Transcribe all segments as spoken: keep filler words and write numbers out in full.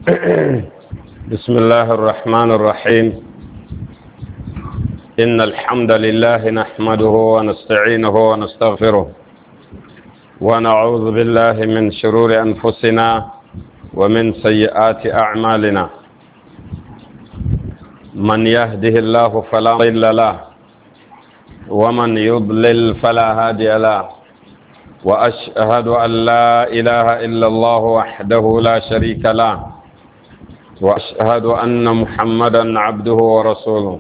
بسم الله الرحمن الرحيم إن الحمد لله نحمده ونستعينه ونستغفره ونعوذ بالله من شرور أنفسنا ومن سيئات أعمالنا من يهده الله فلا مضل له ومن يضلل فلا هادي له وأشهد أن لا إله إلا الله وحده لا شريك له وأشهد أن محمدا عبده ورسوله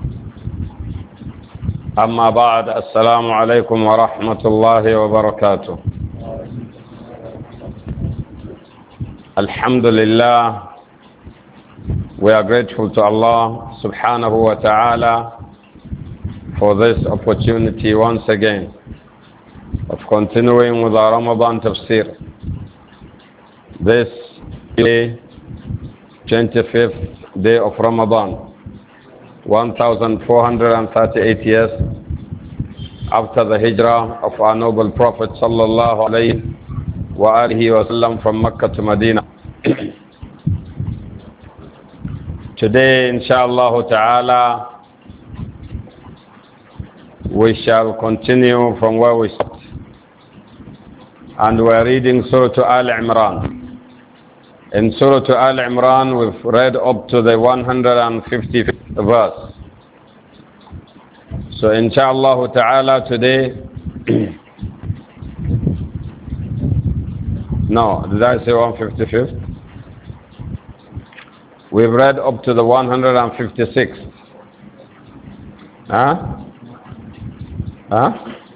أما بعد السلام عليكم ورحمة الله وبركاته. Alhamdulillah, we are grateful to Allah subhanahu wa ta'ala for this opportunity once again of continuing with our Ramadan tafsir. This day, twenty-fifth day of Ramadan, one thousand four hundred thirty-eight years after the hijrah of our noble Prophet sallallahu alayhi wa alihi wa sallam from Mecca to Medina. Today, inshallah ta'ala, we shall continue from where we stopped. And we are reading Surah Al Imran. In Surah Al Imran, we've read up to the one hundred fifty-fifth verse. So, inshallah ta'ala, today, no, did I say one hundred fifty-fifth? We've read up to the one hundred fifty-sixth. Huh? Huh?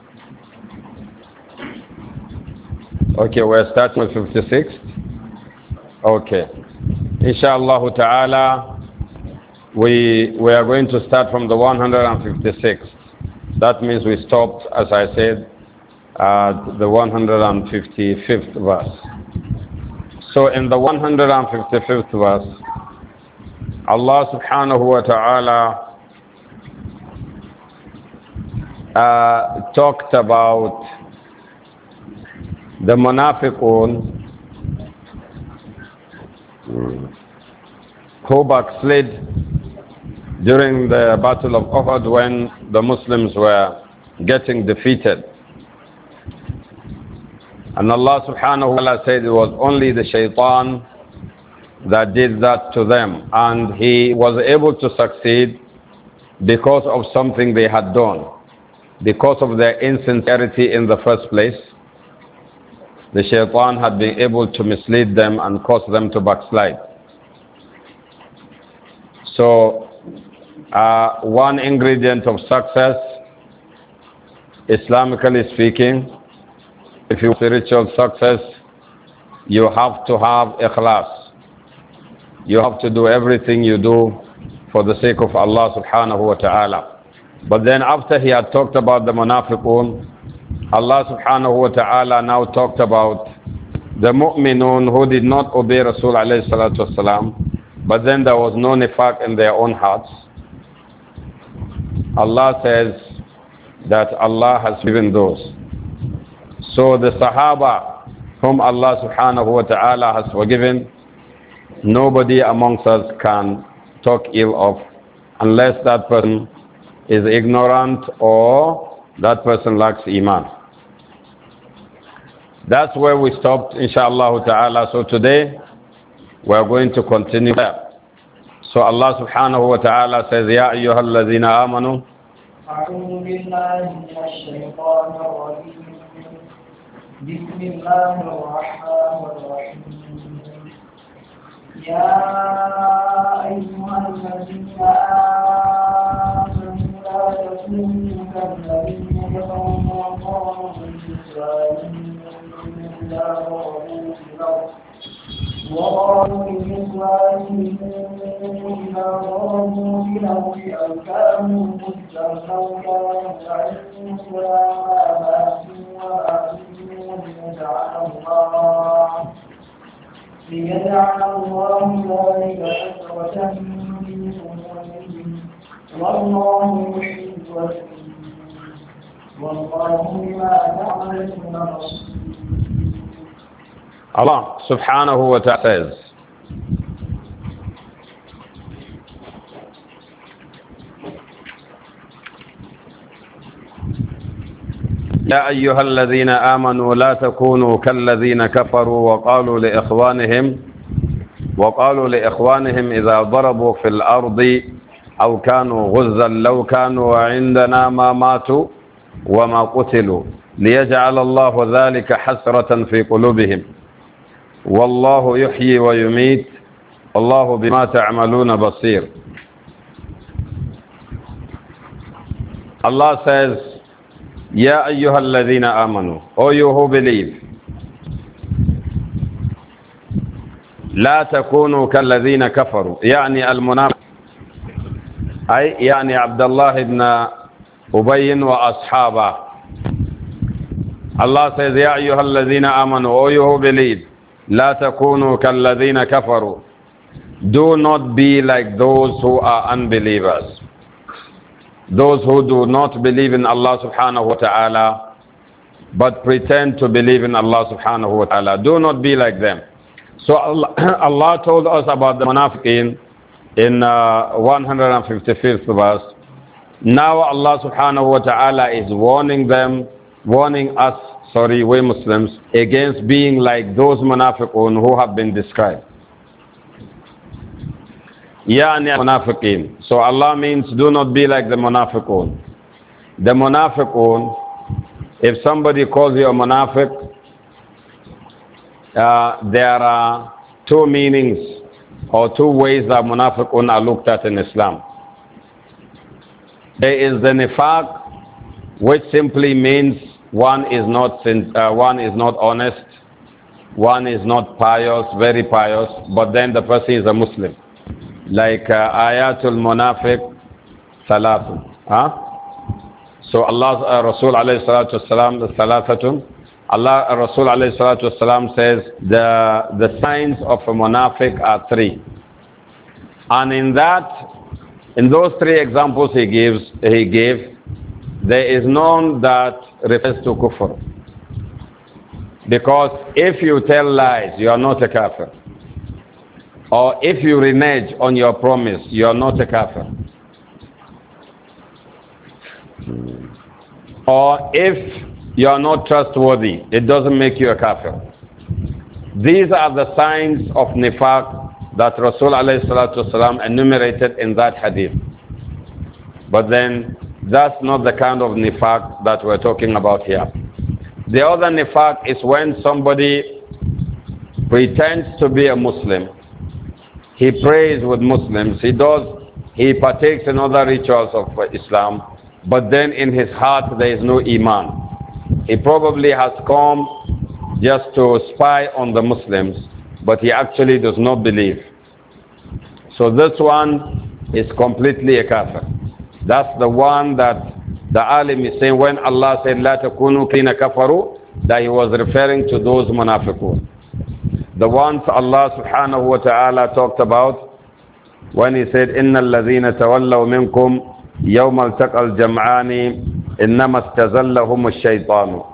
Okay, we're starting with fifty-sixth. Okay. Inshallah ta'ala, we, we are going to start from the one hundred fifty-sixth. That means we stopped, as I said, at the one hundred fifty-fifth verse. So in the one hundred fifty-fifth verse, Allah subhanahu wa ta'ala uh, talked about the munafiqun who backslid during the Battle of Uhud when the Muslims were getting defeated. And Allah subhanahu wa ta'ala said it was only the shaitan that did that to them. And he was able to succeed because of something they had done. Because of their insincerity in the first place, the shaitan had been able to mislead them and cause them to backslide. So, uh, one ingredient of success, Islamically speaking, if you want spiritual success, you have to have ikhlas. You have to do everything you do for the sake of Allah subhanahu wa ta'ala. But then after he had talked about the munafiqun, Allah subhanahu wa ta'ala now talked about the mu'minun who did not obey Rasul alayhi salatu wasalam, but then there was no nifaq in their own hearts. Allah says that Allah has given those. So the Sahaba whom Allah subhanahu wa ta'ala has forgiven, nobody amongst us can talk ill of unless that person is ignorant or that person lacks iman. That's where we stopped, inshallah ta'ala. So today, we are going to continue there. So Allah subhanahu wa ta'ala says, Ya ayyuhal ladhina amanu. أعوذ بالله من الشيطان الرجيم. بسم الله الرحمن الرحيم. يا أيها الذين آمنوا لا تكونوا كالذين كفروا وقالوا إذا ضربوا في الأرض وقالوا لإخوانهم إذا ضربوا في الأرض أو كانوا مجدا أو كانوا عندنا آباءهم وأبنهم ليجعل الله ليجعل الله ذلك حسرة في قلوبهم والله يحب المحسنين والله بما تعملون بصير. Allah subhanahu wa ta'ala says, يا أيها الذين آمنوا لا تكونوا كالذين كفروا وقالوا لإخوانهم وقالوا لإخوانهم إذا ضربوا في الأرض أو كانوا غزا لو كانوا عندنا ما ماتوا وما قتلوا ليجعل الله ذلك حسرة في قلوبهم والله يحيي ويميت الله بما تعملون بصير. Allah says, يا أيها الذين آمنوا, O you who believe, لا تكونوا كالذين كفروا, يعني المنافق, أي يعني عبد الله بن أبي وأصحابه. Allah says, يا أيها الذين آمنوا, O you who believe, لا تكونوا كالذين كفروا, do not be like those who are unbelievers. Those who do not believe in Allah subhanahu wa ta'ala but pretend to believe in Allah subhanahu wa ta'ala. Do not be like them. So Allah, Allah told us about the munafiqeen in uh, one hundred fifty-fifth verse. Now Allah subhanahu wa ta'ala is warning them, warning us, sorry, we Muslims, against being like those munafiqun who have been described. Yani munafiqeen. So Allah means do not be like the munafiqun. The munafiqun, if somebody calls you a munafiq, uh, there are two meanings or two ways that munafiqun are looked at in Islam. There is the nifaq, which simply means one is not uh, one is not honest, one is not pious, very pious, but then the person is a Muslim. Like uh, ayatul munafiq salatun. Huh? So Allah uh, Rasul alayhi salatu wasalam, salatatun. Allah uh, Rasul alayhi salatu wasalam says the, the signs of a munafiq are three. And in that, in those three examples he gives, he gave, there is none that refers to kufr. Because if you tell lies, you are not a kafir. Or if you renege on your promise, you are not a kafir. Or if you are not trustworthy, it doesn't make you a kafir. These are the signs of nifaq that Rasul alayhi salatu wasalam enumerated in that hadith. But then, that's not the kind of nifaq that we're talking about here. The other nifaq is when somebody pretends to be a Muslim. He prays with Muslims, he does, he partakes in other rituals of Islam, but then in his heart there is no iman. He probably has come just to spy on the Muslims, but he actually does not believe. So this one is completely a kafir. That's the one that the alim is saying when Allah said, لا تكونوا كَيْنَ كَفَرُوا, that he was referring to those munafiqun. The ones Allah subhanahu wa ta'ala talked about when he said, إِنَّ الَّذِينَ تَوَلَّوْا مِنْكُمْ يَوْمَ الْتَقَى الْجَمْعَانِ إِنَّمَا اسْتَزَلَّهُمُ الشَّيْطَانُ.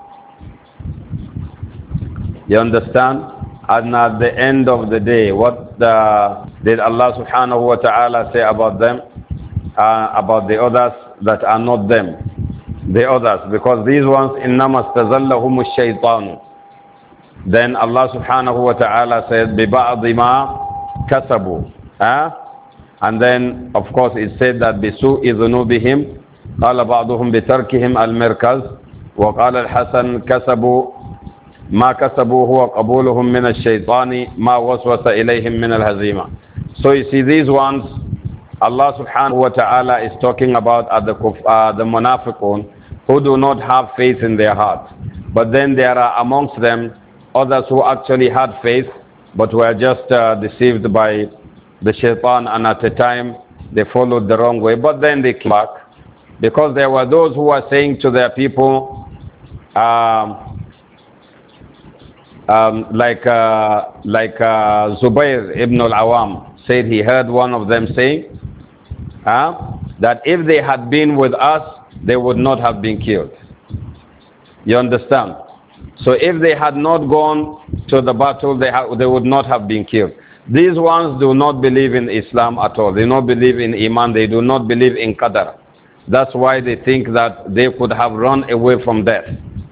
You understand? And at the end of the day, what the, did Allah subhanahu wa ta'ala say about them? Uh, about the others that are not them. The others, because these ones, إِنَّمَا اسْتَزَلَّهُمُ الشَّيْطَانُ. Then Allah subhanahu wa ta'ala said, بِبَعْضِ مَا كَسَبُوا. Huh? And then, of course, it said that بِسُوءِ ذُنُوبِهِمْ قَالَ بَعْضُهُمْ بِتَرْكِهِمْ الْمِرْكَزِ وَقَالَ الْحَسَنُ كَسَبُوا مَا كَسَبُوا هُوَ قَبُولُهُمْ مِنَ الشَّيْطَانِ مَا وَسْوَسَ إِلَيْهِمْ مِنَ الْهَزِيمَةِ. So you see, these ones, Allah subhanahu wa ta'ala is talking about are the, uh, the munafiqun who do not have faith in their heart. But then there are amongst them others who actually had faith but were just uh, deceived by the shaitan, and at the time they followed the wrong way. But then they came back, because there were those who were saying to their people, um, um, like uh, like uh, Zubayr ibn al-Awam said he heard one of them saying uh, that if they had been with us, they would not have been killed. You understand? So if they had not gone to the battle, they, they would not have been killed. These ones do not believe in Islam at all. They do not believe in Iman. They do not believe in Qadar. That's why they think that they could have run away from death.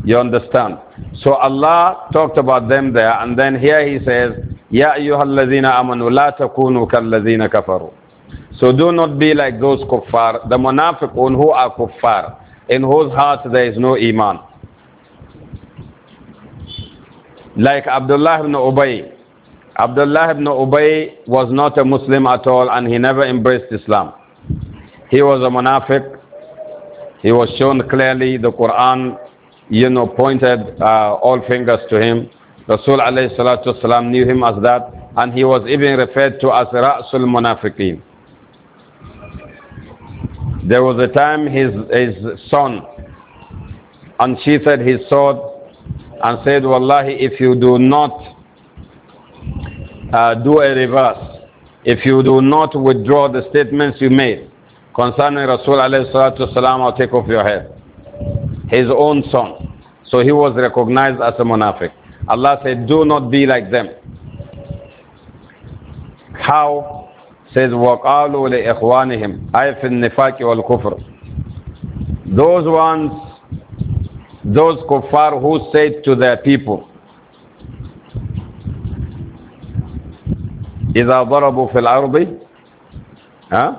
You understand? So Allah talked about them there, and then here He says, Ya ayyuhalladhina amanu la takunu kalladhina kafaru. So do not be like those kuffar, the munafiqun who are kuffar, in whose heart there is no iman. Like Abdullah ibn Ubay. Abdullah ibn Ubay was not a Muslim at all, and he never embraced Islam. He was a munafiq. He was shown clearly, the Quran, you know, pointed uh, all fingers to him. Rasul alayhi salatu wasalam knew him as that, and he was even referred to as Ra'sul Munafiqeen. There was a time his, his son unsheathed his sword and said, Wallahi, if you do not uh, do a reverse, if you do not withdraw the statements you made concerning Rasul alayhi salatu wasalam, I'll take off your head. His own son. So he was recognized as a munafiq. Allah said, do not be like them. How? Says, وَقَالُوا لِإِخْوَانِهِمْ أَيْ فِي النِّفَاقِ وَالْكُفْرِ. Those ones, those kuffar who said to their people, إِذَا ضَرَبُوا فِي الْأَرْضِ huh?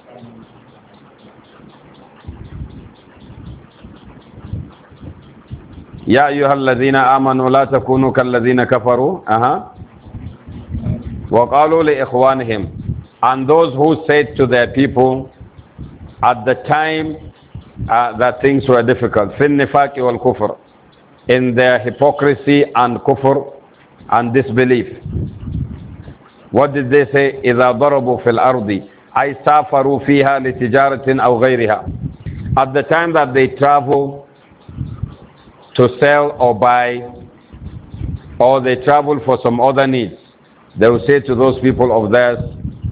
يا أيها الذين آمنوا لا تكونوا كالذين كفروا أها وقالوا لإخوانهم. And those who said to their people at the time uh, that things were difficult, في النفاق والكفر, in their hypocrisy and kufr and disbelief. What did they say? إذا ضربوا في الأرض أي سافروا فيها لتجارة أو غيرها. At the time that they travel to sell or buy, or they travel for some other needs, they will say to those people of theirs,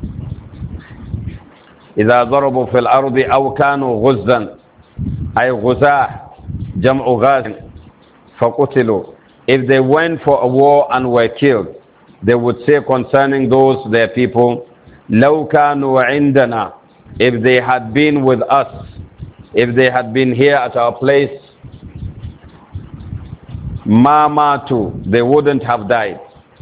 إذا ضربوا في الأرض أو كانوا غزا أي غزاة جمع غاز فقتلوا. If they went for a war and were killed, they would say concerning those their people, لو كانوا عندنا, if they had been with us, if they had been here at our place, ما ماتوا, they wouldn't have died.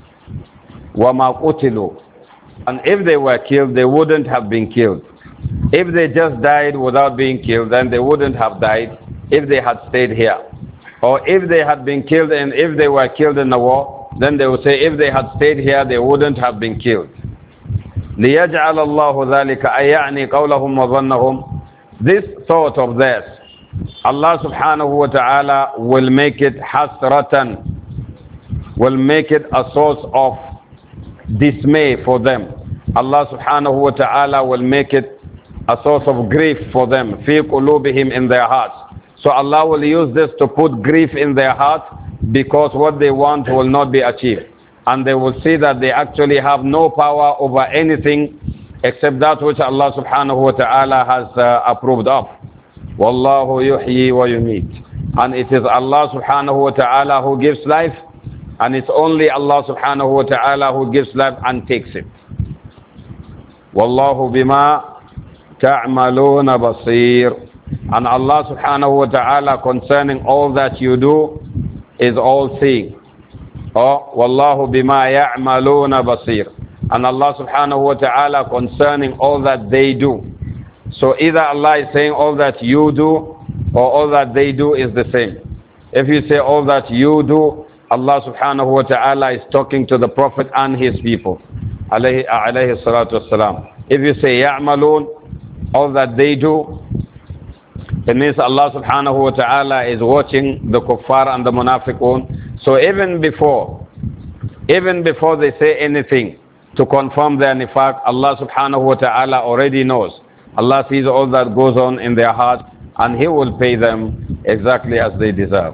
وما قتلوا, and if they were killed, they wouldn't have been killed. If they just died without being killed, then they wouldn't have died if they had stayed here. Or if they had been killed and if they were killed in the war, then they would say if they had stayed here, they wouldn't have been killed. لِيَجْعَلَ اللَّهُ ذَلِكَ أَيَعْنِي قَوْلَهُمْ وَظَنَّهُمْ. This thought of theirs, Allah subhanahu wa ta'ala will make it hasratan, will make it a source of dismay for them. Allah subhanahu wa ta'ala will make it a source of grief for them, fi qulubihim, in their hearts. So Allah will use this to put grief in their hearts because what they want will not be achieved. And they will see that they actually have no power over anything except that which Allah subhanahu wa ta'ala has uh, approved of. Wallahu yuhyi wa yumeet. And it is Allah subhanahu wa ta'ala who gives life, and it's only Allah subhanahu wa ta'ala who gives life and takes it. Wallahu bima ta'maluna basir. And Allah subhanahu wa ta'ala concerning all that you do is all seeing. Oh, wallahu bima ya'maluna basir. And Allah subhanahu wa ta'ala concerning all that they do. So either Allah is saying all that you do or all that they do is the same. If you say all that you do, Allah subhanahu wa ta'ala is talking to the Prophet and his people. Alayhi, alayhi salatu wassalam. If you say ya'malun, all that they do, it means Allah subhanahu wa ta'ala is watching the kuffar and the munafiqun. So even before, even before they say anything to confirm their nifaq, Allah subhanahu wa ta'ala already knows. Allah sees all that goes on in their heart, and He will pay them exactly as they deserve.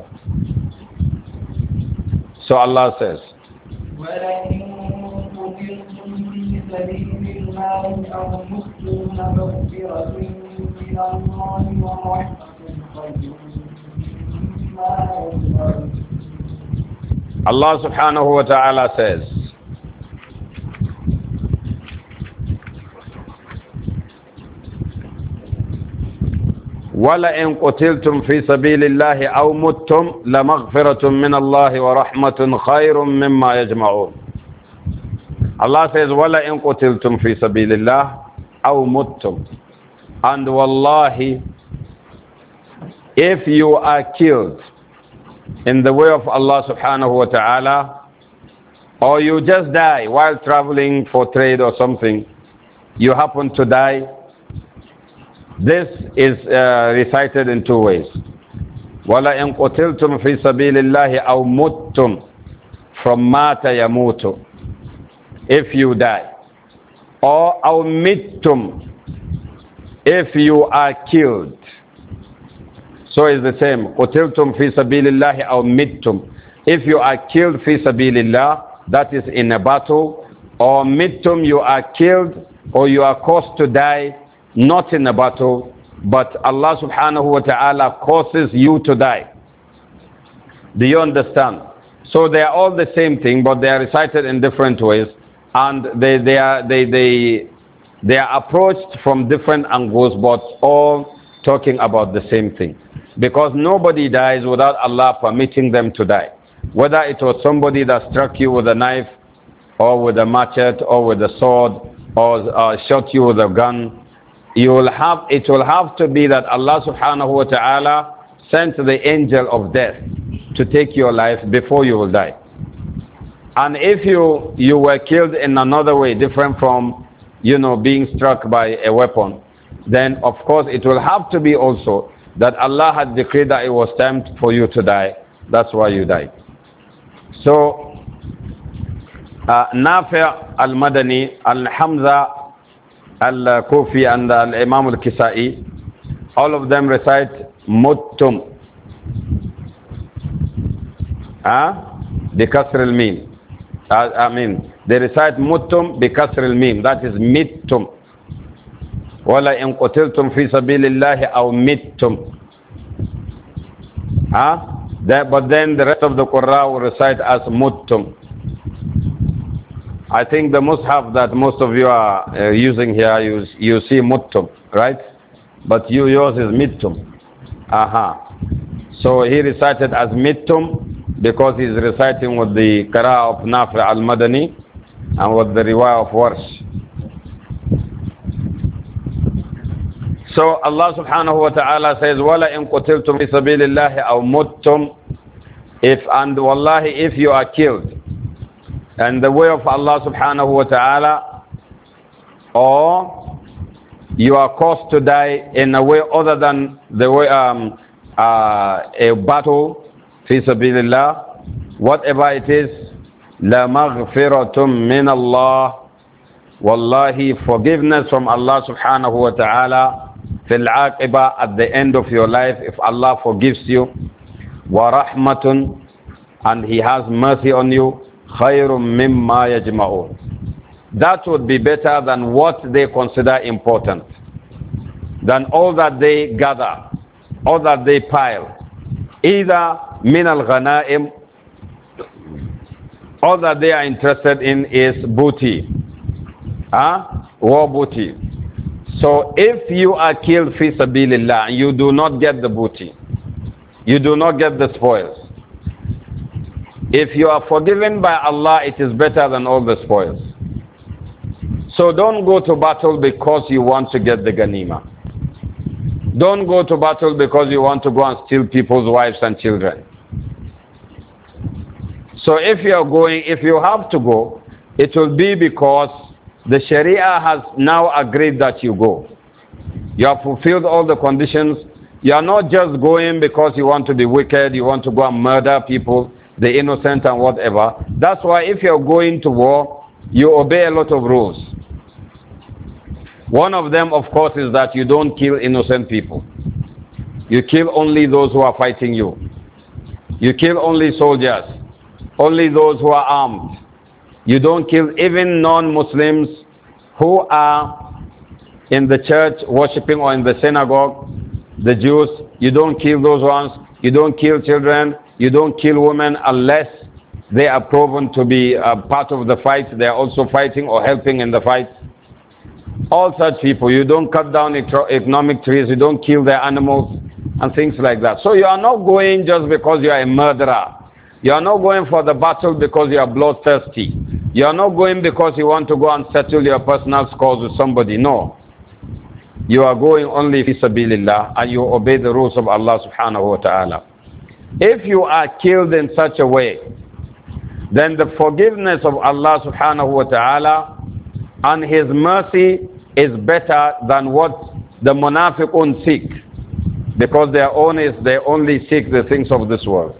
So Allah says, Allah subhanahu wa ta'ala says, وَلَئِن قُتِلْتُمْ فِي سَبِيلِ اللَّهِ أَوْ مُتُّمْ لَمَغْفِرَةٌ مِّنَ اللَّهِ وَرَحْمَةٌ خَيْرٌ مِّمَّا يَجْمَعُونَ. Allah says, وَلَئِن قُتِلْتُمْ فِي سَبِيلِ اللَّهِ أَوْ مُتُّمْ. And wallahi, if you are killed in the way of Allah subhanahu wa ta'ala, or you just die while traveling for trade or something, you happen to die, this is uh, recited in two ways. وَلَئِن قُتِلْتُمْ فِي سَبِيلِ اللَّهِ أَوْ مُتُّمْ, from مَاتَ يَمُوتُ, if you die. Or أَوْ مِتُّمْ, if you are killed. So it's the same. قُتِلْتُمْ فِي سَبِيلِ اللَّهِ أَوْ مِتُّمْ. If you are killed فِي سَبِيلِ اللَّهِ, that is in a battle. Or mittum, you are killed or you are caused to die not in a battle, but Allah subhanahu wa ta'ala causes you to die. Do you understand? So they are all the same thing, but they are recited in different ways, and they, they, are, they, they, they are approached from different angles, but all talking about the same thing. Because nobody dies without Allah permitting them to die. Whether it was somebody that struck you with a knife, or with a machete, or with a sword, or uh, shot you with a gun, you will have, it will have to be that Allah subhanahu wa ta'ala sent the angel of death to take your life before you will die. And if you, you were killed in another way, different from, you know, being struck by a weapon, then of course it will have to be also that Allah had decreed that it was time for you to die. That's why you died. So, uh, Nafi' al-Madani, al-Hamza al-Kufi, and al-Imam al-Kisai, all of them recite muttum. Ah? Bikasr al-Mim. I mean, they recite muttum bikasr al-Mim. That is mittum. وَلَئِن قُتِلْتُمْ فِي سَبِيلِ اللَّهِ أَوْ مِتُّمْ. Ah? That, but then the rest of the Qur'an will recite as muttum. I think the mushaf that most of you are uh, using here, you, you see muttum, right? But you, yours is mittum. Aha. So he recited as mittum because he's reciting with the qira'ah of Nafi' al-Madani and with the riwayah of Warsh. So Allah subhanahu wa ta'ala says, وَلَئِن قُتِلْتُمْ فِي سَبِيلِ اللَّهِ أَوْ مُتُّمْ. If, and wallahi, if you are killed and the way of Allah subhanahu wa ta'ala, or you are caused to die in a way other than the way um, uh, a battle, fi sabilillah, whatever it is, la maghfiratum min Allah, wallahi, forgiveness from Allah subhanahu wa ta'ala, fil aqiba, at the end of your life, if Allah forgives you, wa rahmatun, and He has mercy on you, khayrum mimma yajma'un. That would be better than what they consider important, than all that they gather, all that they pile. Either min al-ghanaim, all that they are interested in is booty, huh? War booty. So if you are killed fi sabilillah, you do not get the booty, you do not get the spoils. If you are forgiven by Allah, it is better than all the spoils. So don't go to battle because you want to get the ganima. Don't go to battle because you want to go and steal people's wives and children. So if you are going, if you have to go, it will be because the Sharia has now agreed that you go. You have fulfilled all the conditions. You are not just going because you want to be wicked, you want to go and murder people, the innocent and whatever. That's why if you're going to war, you obey a lot of rules. One of them, of course, is that you don't kill innocent people. You kill only those who are fighting you. You kill only soldiers, only those who are armed. You don't kill even non-Muslims who are in the church worshipping or in the synagogue, the Jews. You don't kill those ones. You don't kill children. You don't kill women unless they are proven to be uh, part of the fight. They are also fighting or helping in the fight. All such people, you don't cut down economic trees, you don't kill their animals and things like that. So you are not going just because you are a murderer. You are not going for the battle because you are bloodthirsty. You are not going because you want to go and settle your personal scores with somebody. No. You are going only fi sabilillah and you obey the rules of Allah subhanahu wa ta'ala. If you are killed in such a way, then the forgiveness of Allah subhanahu wa ta'ala and His mercy is better than what the munafiqun seek. Because their own is they only seek the things of this world.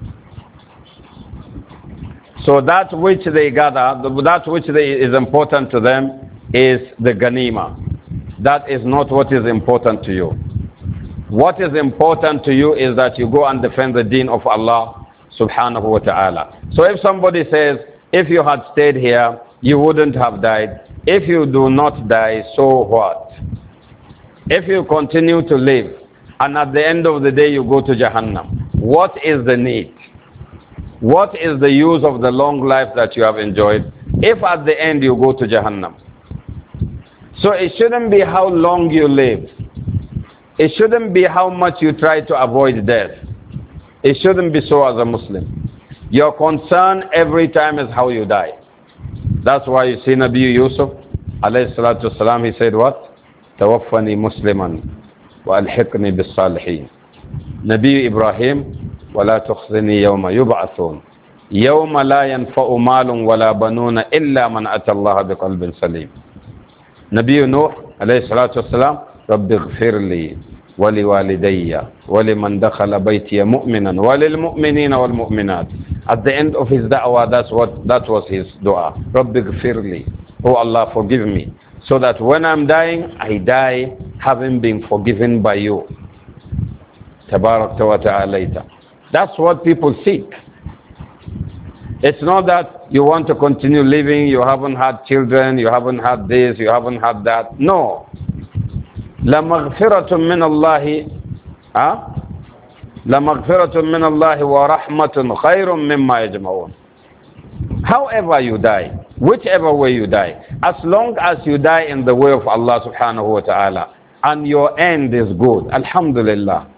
So that which they gather, that which they, is important to them is the ganima. That is not what is important to you. What is important to you is that you go and defend the deen of Allah subhanahu wa ta'ala. So if somebody says, if you had stayed here, you wouldn't have died. If you do not die, so what? If you continue to live, and at the end of the day you go to Jahannam, what is the need? What is the use of the long life that you have enjoyed if at the end you go to Jahannam? So it shouldn't be how long you live. It shouldn't be how much you try to avoid death. It shouldn't be so as a Muslim. Your concern every time is how you die. That's why you see Nabi Yusuf, alayhi salatu wasalam, he said what? Tawaffani Musliman wa alhiqni bis salihin. Nabi Ibrahim, ولا تخزني يوم يبعثون يوم لا ينفع مال ولا بنون إلا من أتى الله بقلب سليم. نبي نوح عليه الصلاة والسلام رب اغفر لي ولوالدي ولمن دخل بيتي مؤمنا وللمؤمنين والمؤمنات. At the end of his da'wah, that's what that was his dua. رب اغفر لي, oh Allah, forgive me, so that when I'm dying, I die having been forgiven by you. تبارك وتعالى. That's what people seek. It's not that you want to continue living, you haven't had children, you haven't had this, you haven't had that. No. لَمَغْفِرَةٌ مِّنَ اللَّهِ huh? لَمَغْفِرَةٌ مِّنَ اللَّهِ وَرَحْمَةٌ خَيْرٌ مِّمَّا يَجْمَعُونَ. However you die, whichever way you die, as long as you die in the way of Allah subhanahu wa ta'ala, and your end is good, alhamdulillah.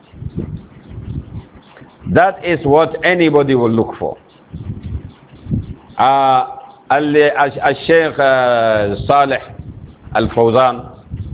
That is what anybody will look for. Uh, Al-Shaykh uh, Salih Al-Fawzan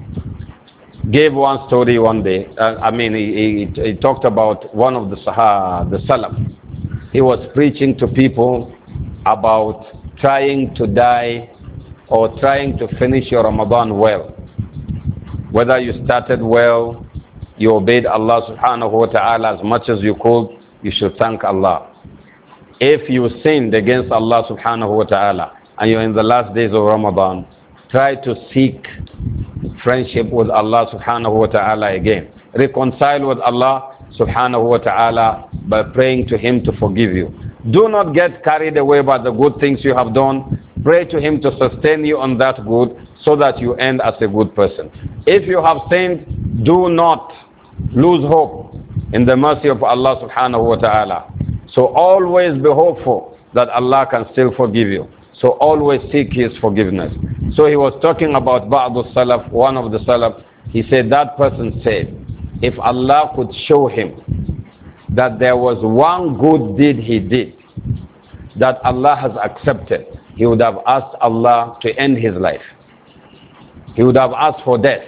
gave one story one day. Uh, I mean, he, he, he talked about one of the Sahaba, the Salaf. He was preaching to people about trying to die or trying to finish your Ramadan well. Whether you started well, you obeyed Allah subhanahu wa ta'ala as much as you could, you should thank Allah. If you sinned against Allah subhanahu wa ta'ala and you're in the last days of Ramadan, try to seek friendship with Allah subhanahu wa ta'ala again. Reconcile with Allah subhanahu wa ta'ala by praying to Him to forgive you. Do not get carried away by the good things you have done. Pray to Him to sustain you on that good so that you end as a good person. If you have sinned, do not lose hope in the mercy of Allah subhanahu wa ta'ala. So always be hopeful that Allah can still forgive you. So always seek His forgiveness. So he was talking about Ba'd salaf, one of the salaf. He said that person said, if Allah could show him that there was one good deed he did that Allah has accepted, he would have asked Allah to end his life. He would have asked for death.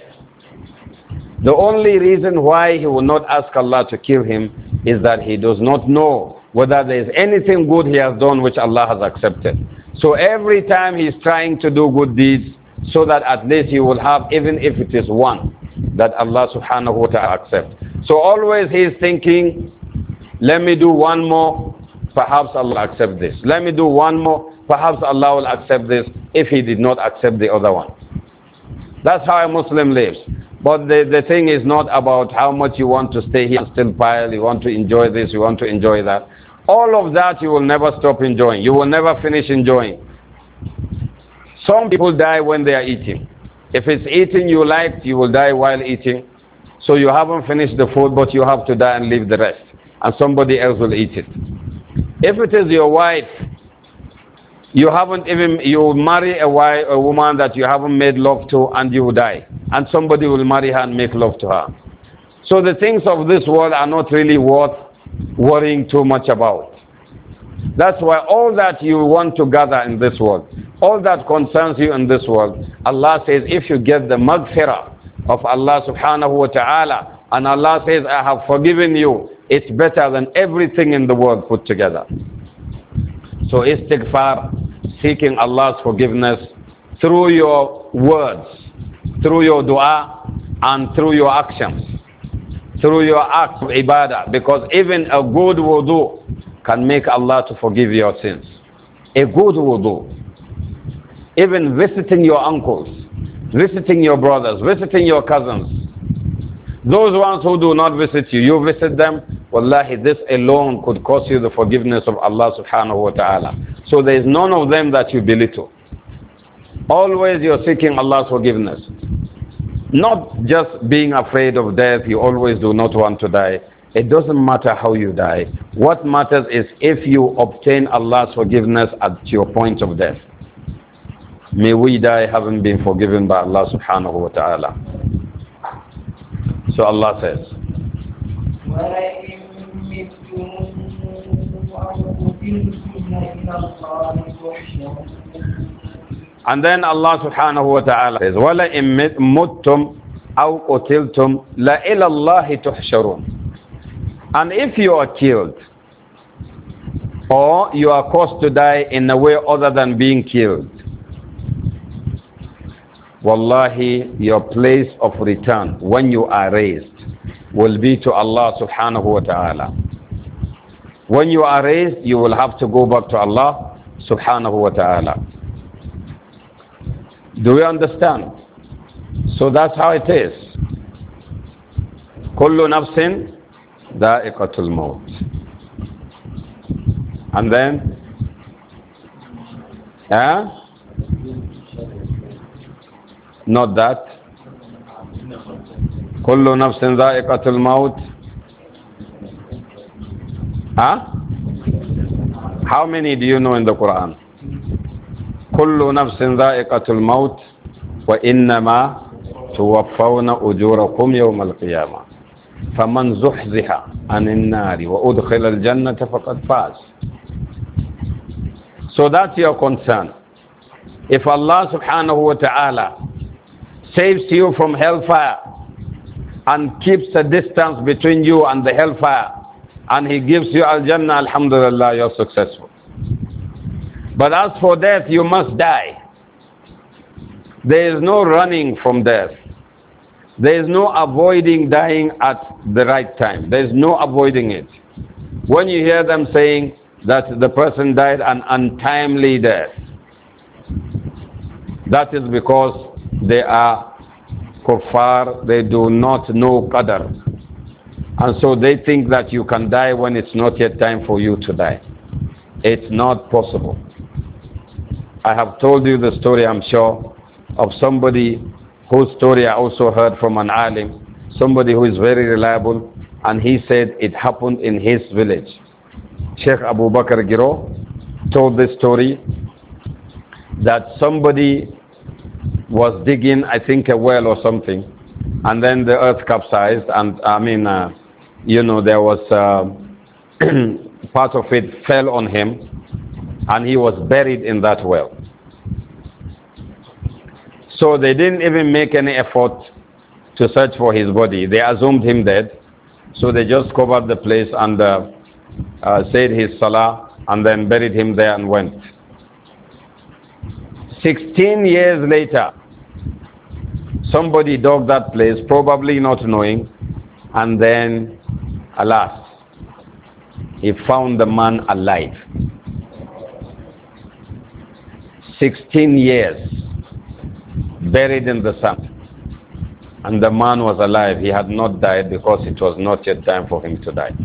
The only reason why he will not ask Allah to kill him is that he does not know whether there is anything good he has done which Allah has accepted. So every time he is trying to do good deeds, so that at least he will have, even if it is one, that Allah subhanahu wa ta'ala accepts. So always he is thinking, let me do one more, perhaps Allah will accept this. Let me do one more, perhaps Allah will accept this, if he did not accept the other one. That's how a Muslim lives. But the, the thing is not about how much you want to stay here and still pile, you want to enjoy this, you want to enjoy that. All of that you will never stop enjoying. You will never finish enjoying. Some people die when they are eating. If it's eating you liked, you will die while eating. So you haven't finished the food, but you have to die and leave the rest. And somebody else will eat it. If it is your wife You haven't even, you marry a wife, a woman that you haven't made love to and you die. And somebody will marry her and make love to her. So the things of this world are not really worth worrying too much about. That's why all that you want to gather in this world, all that concerns you in this world, Allah says if you get the maghfirah of Allah subhanahu wa ta'ala, and Allah says I have forgiven you, it's better than everything in the world put together. So istighfar, seeking Allah's forgiveness through your words, through your dua, and through your actions, through your act of ibadah. Because even a good wudu can make Allah to forgive your sins. A good wudu. Even visiting your uncles, visiting your brothers, visiting your cousins. Those ones who do not visit you, you visit them, wallahi, this alone could cost you the forgiveness of Allah subhanahu wa ta'ala. So there is none of them that you belittle. Always you're seeking Allah's forgiveness. Not just being afraid of death, you always do not want to die. It doesn't matter how you die. What matters is if you obtain Allah's forgiveness at your point of death. May we die having been forgiven by Allah subhanahu wa ta'ala. So Allah says, and then Allah subhanahu wa ta'ala says, وَلَئِن مُتُّمْ أَوْ قُتِلْتُمْ لَإِلَى اللَّهِ تُحْشَرُونَ. And if you are killed, or you are caused to die in a way other than being killed, wallahi, your place of return when you are raised will be to Allah subhanahu wa ta'ala. When you are raised, you will have to go back to Allah subhanahu wa ta'ala. Do you understand? So that's how it is. كل نفس ذائقة الموت. And then, huh? Not that. كل نفس ذائقة الموت. Huh? How many do you know in the Quran? كل نفس ذائقة الموت وإنما توفون أجوركم يوم القيامة فمن زحزح عن النار وأدخل الجنة فقد فاز. So that's your concern. If Allah subhanahu wa ta'ala saves you from hellfire and keeps a distance between you and the hellfire, and He gives you al-Jannah, alhamdulillah, you're successful. But as for death, you must die. There is no running from death. There is no avoiding dying at the right time. There is no avoiding it. When you hear them saying that the person died an untimely death, that is because they are kuffar, they do not know qadar. And so they think that you can die when it's not yet time for you to die. It's not possible. I have told you the story, I'm sure, of somebody whose story I also heard from an alim, somebody who is very reliable, and he said it happened in his village. Sheikh Abu Bakr Giro told this story that somebody was digging, I think, a well or something, and then the earth capsized, and I mean, uh, you know, there was uh, part of it fell on him, and he was buried in that well. So they didn't even make any effort to search for his body. They assumed him dead, so they just covered the place and uh, uh, said his salah, and then buried him there and went. Sixteen years later, somebody dug that place, probably not knowing, and then, alas, he found the man alive. Sixteen years, buried in the sand. And the man was alive. He had not died because it was not yet time for him to die.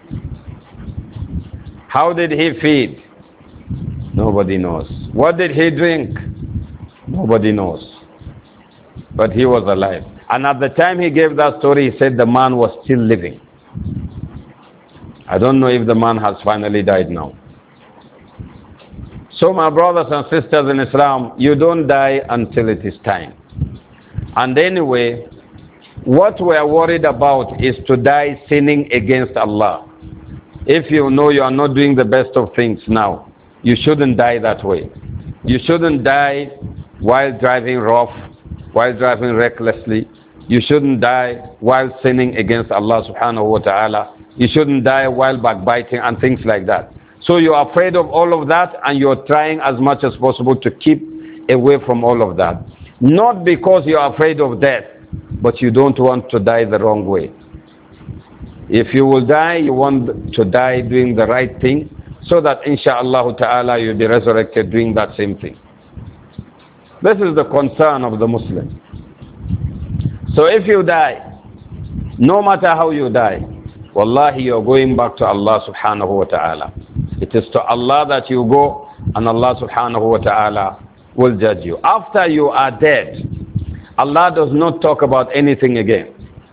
How did he feed? Nobody knows. What did he drink? Nobody knows. But he was alive. And at the time he gave that story, he said the man was still living. I don't know if the man has finally died now. So my brothers and sisters in Islam, you don't die until it is time. And anyway, what we are worried about is to die sinning against Allah. If you know you are not doing the best of things now, you shouldn't die that way. You shouldn't die while driving rough, while driving recklessly. You shouldn't die while sinning against Allah subhanahu wa ta'ala. You shouldn't die while backbiting and things like that. So you are afraid of all of that and you're trying as much as possible to keep away from all of that. Not because you are afraid of death, but you don't want to die the wrong way. If you will die, you want to die doing the right thing, so that insha'Allah ta'ala you'll be resurrected doing that same thing. This is the concern of the Muslim. So if you die, no matter how you die, wallahi you're going back to Allah subhanahu wa ta'ala. It is to Allah that you go, and Allah subhanahu wa ta'ala will judge you. After you are dead, Allah does not talk about anything again.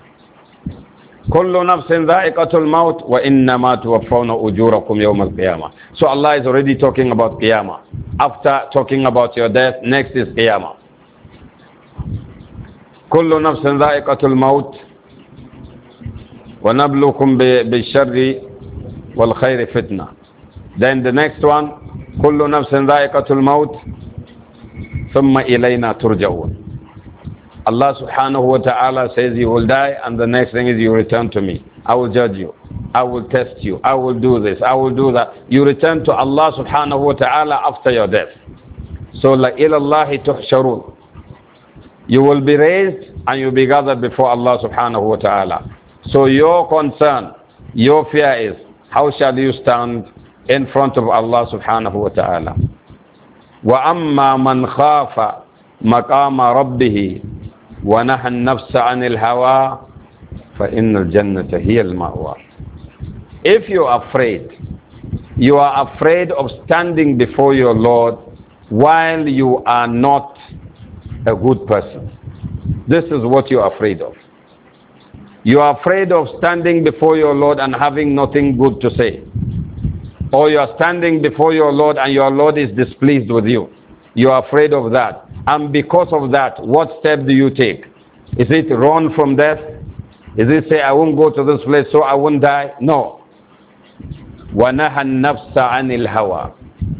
كل نفس ذائقة الموت وإنما توفون أجوركم يوم القيامة. So Allah is already talking about Qiyamah. After talking about your death, next is Qiyamah. كل نفس ذائقة الموت ونبلوكم بالشر والخير فتنة. Then the next one, كل نفس ذائقة الموت ثم إلينا ترجعون. Allah subhanahu wa ta'ala says you will die, and the next thing is you return to me. I will judge you. I will test you. I will do this. I will do that. You return to Allah subhanahu wa ta'ala after your death. So la ilallahi tuhsharun. You will be raised and you will be gathered before Allah subhanahu wa ta'ala. So your concern, your fear is, how shall you stand in front of Allah subhanahu wa ta'ala? وَأَمَّا مَنْ خَافَ مَقَامَ رَبِّهِ وَنَهَى النَّفْسَ عَنِ الْهَوَىٰ فَإِنَّ الْجَنَّةَ هِيَ الْمَأْوَىٰ. If you are afraid, you are afraid of standing before your Lord while you are not a good person. This is what you are afraid of. You are afraid of standing before your Lord and having nothing good to say. Or you are standing before your Lord and your Lord is displeased with you. You are afraid of that. And because of that, what step do you take? Is it run from death? Is it say, I won't go to this place so I won't die? No. وَنَهَى النَّفْسَ عَنِ الْهَوَىٰ.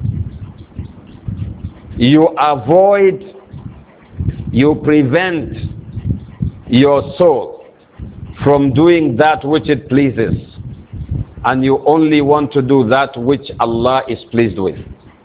You avoid, you prevent your soul from doing that which it pleases. And you only want to do that which Allah is pleased with.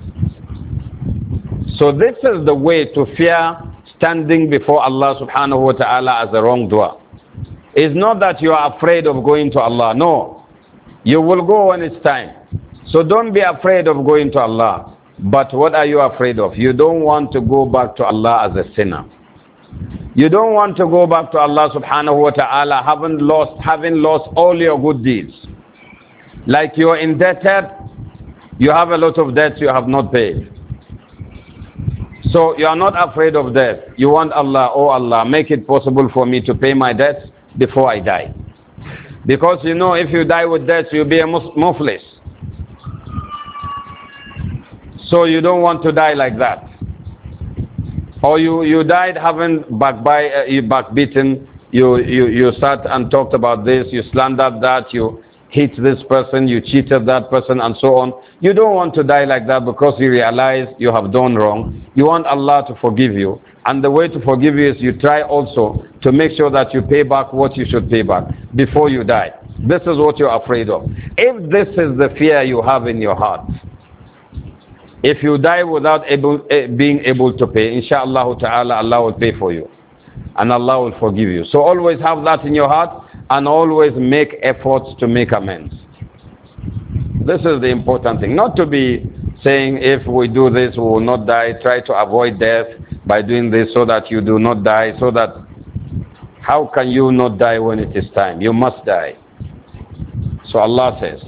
So this is the way to fear standing before Allah subhanahu wa ta'ala as a wrongdoer. It's not that you are afraid of going to Allah. No. You will go when it's time. So don't be afraid of going to Allah. But what are you afraid of? You don't want to go back to Allah as a sinner. You don't want to go back to Allah subhanahu wa ta'ala having lost, having lost all your good deeds. Like you are indebted, you have a lot of debts you have not paid. So you are not afraid of death. You want Allah, oh Allah, make it possible for me to pay my debts before I die. Because you know, if you die with debts, you'll be a muflis. So you don't want to die like that. Or you, you died having backbite, uh, you backbeaten, you, you, you sat and talked about this, you slandered that, you hit this person, you cheated that person, and so on. You don't want to die like that because you realize you have done wrong. You want Allah to forgive you. And the way to forgive you is you try also to make sure that you pay back what you should pay back before you die. This is what you're afraid of. If this is the fear you have in your heart, if you die without able, uh, being able to pay, inshallah ta'ala, Allah will pay for you. And Allah will forgive you. So always have that in your heart. And always make efforts to make amends. This is the important thing. Not to be saying if we do this we will not die. Try to avoid death by doing this so that you do not die. So that how can you not die when it is time? You must die. So Allah says,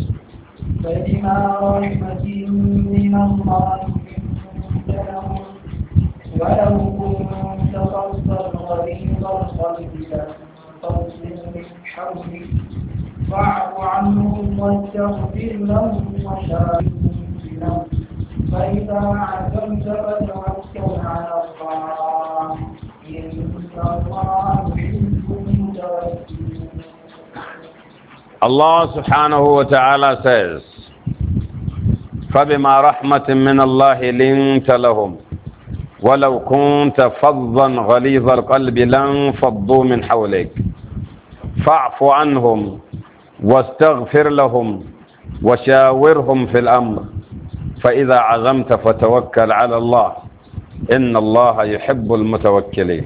فاعف عنهم واستغفر لهم وشاورهم في الأمر فإذا عزمت فتوكل على الله إن الله يحب المتوكلين. Allah subhanahu wa ta'ala says, فَبِمَا رَحْمَةٍ مِّنَ اللَّهِ لِنْتَ لَهُمْ وَلَوْ كُنْتَ فَظًّا غَلِيظَ الْقَلْبِ لَانفَضُّوا مِنْ حَوْلِكَ فَاعْفُ عَنْهُمْ وَاسْتَغْفِرْ لَهُمْ وَشَاوِرْهُمْ فِي الْأَمْرِ فَإِذَا عَزَمْتَ فَتَوَكَّلْ عَلَى اللَّهِ إِنَّ اللَّهَ يُحِبُّ الْمُتَوَكِّلِينَ.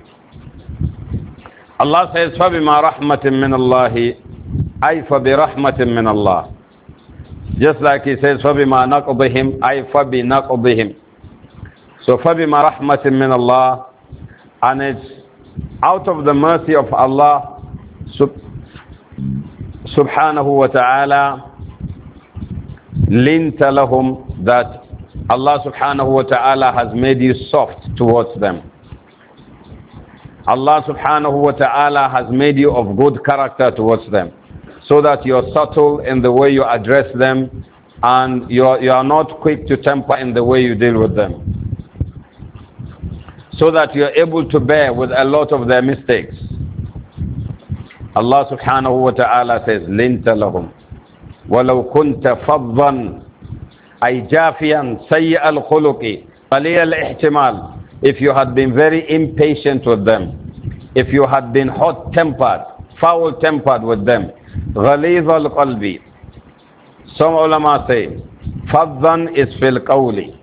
Allah says, فَبِمَا رَحْمَةٍ مِّنَ اللَّهِ أي فَبِرَحْمَةٍ مِّنَ اللَّهِ. Just like he says, فَبِمَا نَقْضِهِمْ أي فَبِنَقْضِهِمْ. So فَبِمَا رَحْمَةٍ مِّنَ اللَّهِ, and it's out of the mercy of Allah sub subhanahu wa ta'ala, لِنْتَ لَهُمْ, that Allah subhanahu wa ta'ala has made you soft towards them. Allah subhanahu wa ta'ala has made you of good character towards them, so that you're subtle in the way you address them, and you're, you are not quick to temper in the way you deal with them, so that you're able to bear with a lot of their mistakes. Allah subhanahu wa ta'ala says, لِنْتَ لَهُمْ وَلَوْ كُنْتَ فَضًّا أي جافيا سيء الخلق قليل الاحتمال. If you had been very impatient with them, if you had been hot-tempered, foul-tempered with them, غليظ القلب. Some ulama say, فَضًّا is في القول.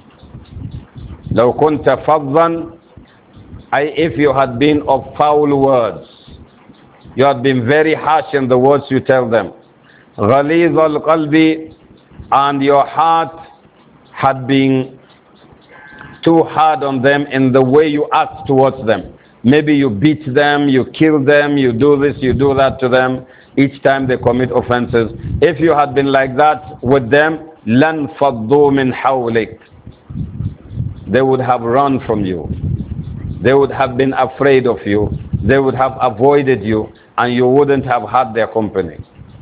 لو كنت فَضًّا, I, if you had been of foul words, you had been very harsh in the words you tell them. غليظ القلب, and your heart had been too hard on them in the way you act towards them. Maybe you beat them, you kill them, you do this, you do that to them each time they commit offenses. If you had been like that with them, لَنْ فَضُّوا مِنْ حَوْلِكَ, they would have run from you. They would have been afraid of you. They would have avoided you, and you wouldn't have had their company.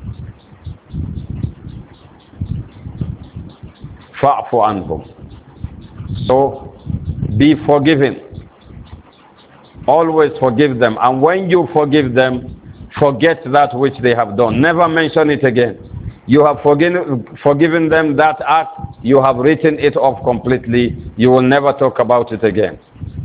فَاعْفُ عَنْهُمْ. So, be forgiving. Always forgive them. And when you forgive them, forget that which they have done. Never mention it again. You have forgiven, forgiven them that act, you have written it off completely. You will never talk about it again.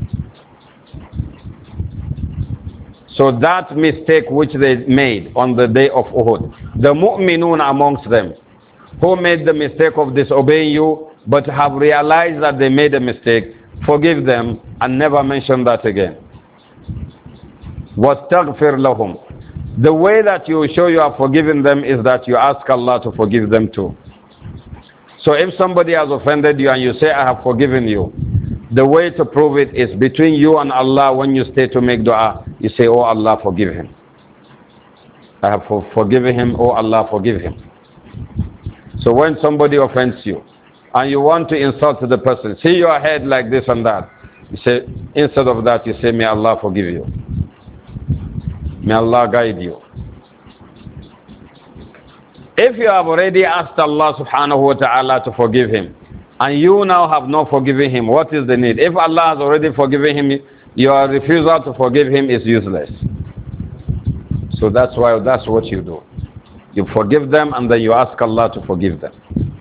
So that mistake which they made on the day of Uhud, the mu'minun amongst them, who made the mistake of disobeying you, but have realized that they made a mistake, forgive them and never mention that again. وَاسْتَغْفِرْ لَهُمْ. The way that you show you are forgiving them is that you ask Allah to forgive them too. So if somebody has offended you and you say, I have forgiven you, the way to prove it is between you and Allah. When you stay to make dua, you say, oh Allah, forgive him. I have for forgiven him, oh Allah, forgive him. So when somebody offends you, and you want to insult the person, see your head like this and that, you say, instead of that, you say, may Allah forgive you. May Allah guide you. If you have already asked Allah subhanahu wa ta'ala to forgive him, and you now have not forgiven him, what is the need? If Allah has already forgiven him, your refusal to forgive him is useless. So that's why, that's what you do. You forgive them and then you ask Allah to forgive them.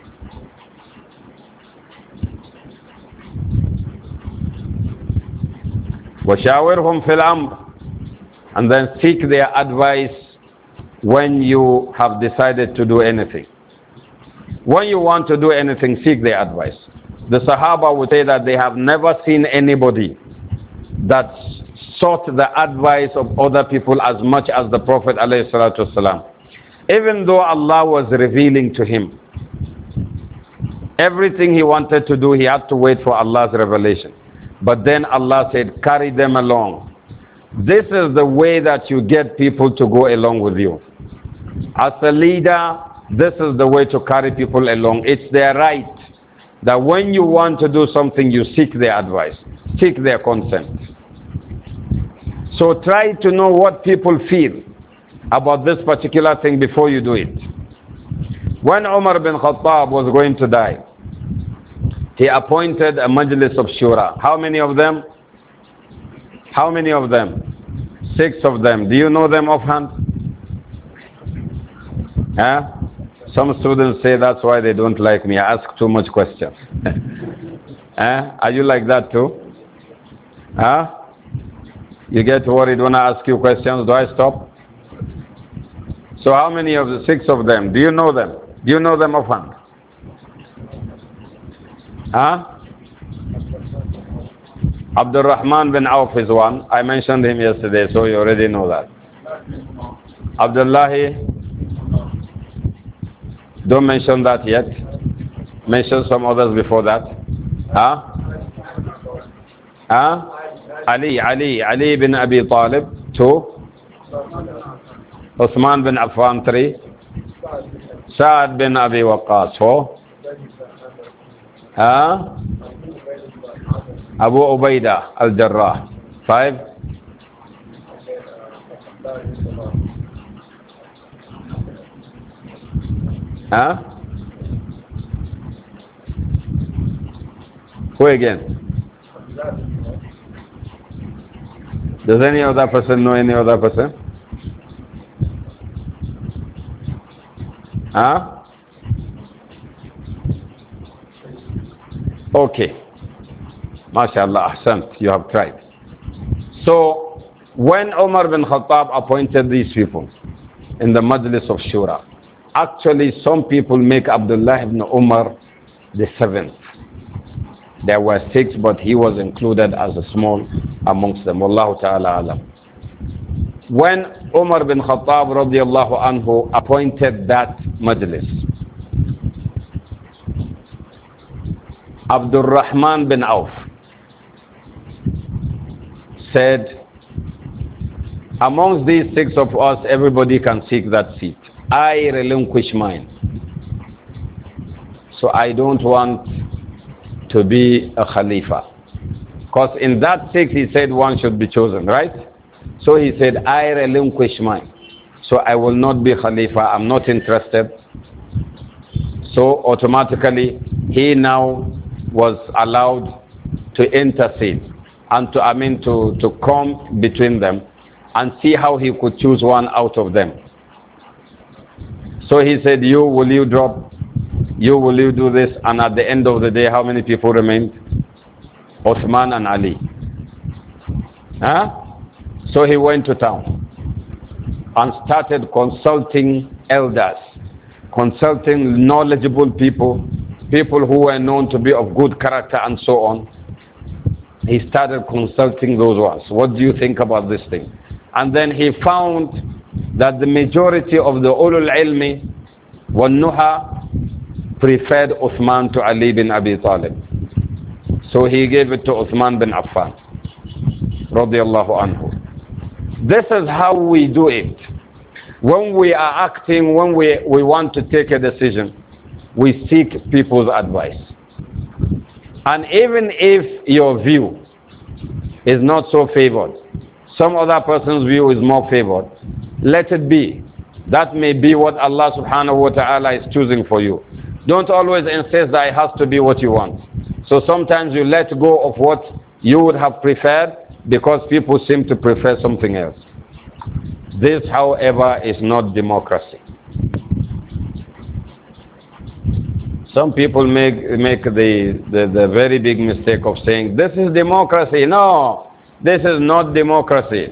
وَشَاوِرْهُمْ فِي الْأَمْرِ. And then seek their advice when you have decided to do anything. When you want to do anything, seek their advice. The Sahaba would say that they have never seen anybody that sought the advice of other people as much as the Prophet ﷺ. Even though Allah was revealing to him everything he wanted to do, he had to wait for Allah's revelation. But then Allah said, carry them along. This is the way that you get people to go along with you. As a leader, this is the way to carry people along. It's their right that when you want to do something, you seek their advice, seek their consent. So try to know what people feel about this particular thing before you do it. When Umar bin Khattab was going to die, He appointed a majlis of shura. How many of them? How many of them? Six of them. Do you know them offhand? Huh? Some students say that's why they don't like me. I ask too much questions. Huh? Are you like that too? Huh? You get worried when I ask you questions. Do I stop? So how many of the six of them? Do you know them? Do you know them offhand? Huh? Abdul Rahman bin Auf is one. I mentioned him yesterday, so you already know that. Abdullahi, don't mention that yet. Mention some others before that. Huh? Huh? Ali, Ali, Ali bin Abi Talib, two. Uthman bin Affan, three. Sa'ad bin Abi Waqqas, four. Huh? Abu Ubaidah al-Jarrah, five. Huh? Who again? Does any other person know any other person? Huh? Okay. MashaAllah, ahsant, you have tried. So, when Umar bin Khattab appointed these people in the Majlis of Shura, actually some people make Abdullah ibn Umar the seventh. There were six, but he was included as a small amongst them. Wallahu ta'ala alam. When Umar bin Khattab radiallahu anhu appointed that Majlis, Abdul Rahman bin Auf said, amongst these six of us, everybody can seek that seat. I relinquish mine. So I don't want to be a Khalifa. Because in that six, he said one should be chosen, right? So he said, I relinquish mine. So I will not be Khalifa. I'm not interested. So automatically, he now was allowed to intercede and to, I mean, to, to come between them and see how he could choose one out of them. So he said, you, will you drop? You, will you do this? And at the end of the day, how many people remained? Uthman and Ali. Huh? So he went to town and started consulting elders, consulting knowledgeable people, people who were known to be of good character and so on. He started consulting those ones. What do you think about this thing? And then he found that the majority of the ulul ilmi wa nuha preferred Uthman to Ali bin Abi Talib. So he gave it to Uthman bin Affan radiyallahu anhu. This is how we do it. When we are acting, when we, we want to take a decision, we seek people's advice. And even if your view is not so favored, some other person's view is more favored, let it be. That may be what Allah subhanahu wa ta'ala is choosing for you. Don't always insist that it has to be what you want. So sometimes you let go of what you would have preferred because people seem to prefer something else. This, however, is not democracy. Some people make, make the, the, the very big mistake of saying, this is democracy. No, this is not democracy.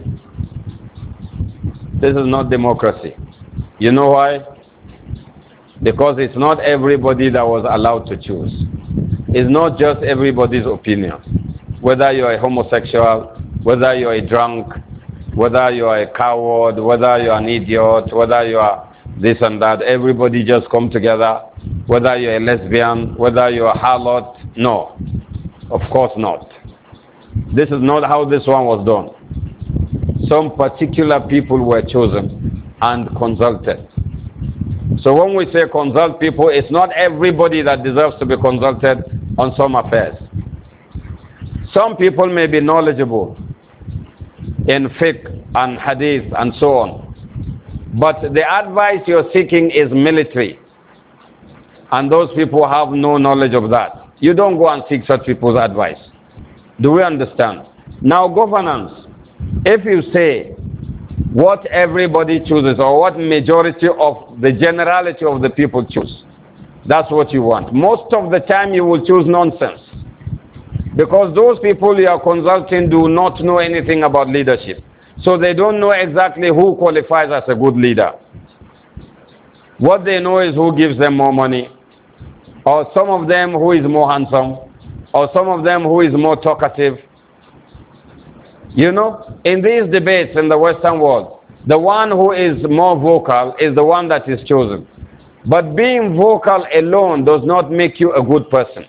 This is not democracy. You know why? Because it's not everybody that was allowed to choose. It's not just everybody's opinion. Whether you're a homosexual, whether you're a drunk, whether you're a coward, whether you're an idiot, whether you're this and that, everybody just come together. Whether you're a lesbian, whether you're a harlot, no. Of course not. This is not how this one was done. Some particular people were chosen and consulted. So when we say consult people, it's not everybody that deserves to be consulted on some affairs. Some people may be knowledgeable in fiqh and hadith and so on. But the advice you're seeking is military. And those people have no knowledge of that. You don't go and seek such people's advice. Do we understand? Now, governance. If you say what everybody chooses or what majority of the generality of the people choose, that's what you want. Most of the time you will choose nonsense. Because those people you are consulting do not know anything about leadership. So they don't know exactly who qualifies as a good leader. What they know is who gives them more money, or some of them who is more handsome, or some of them who is more talkative. You know, in these debates in the Western world, the one who is more vocal is the one that is chosen. But being vocal alone does not make you a good person.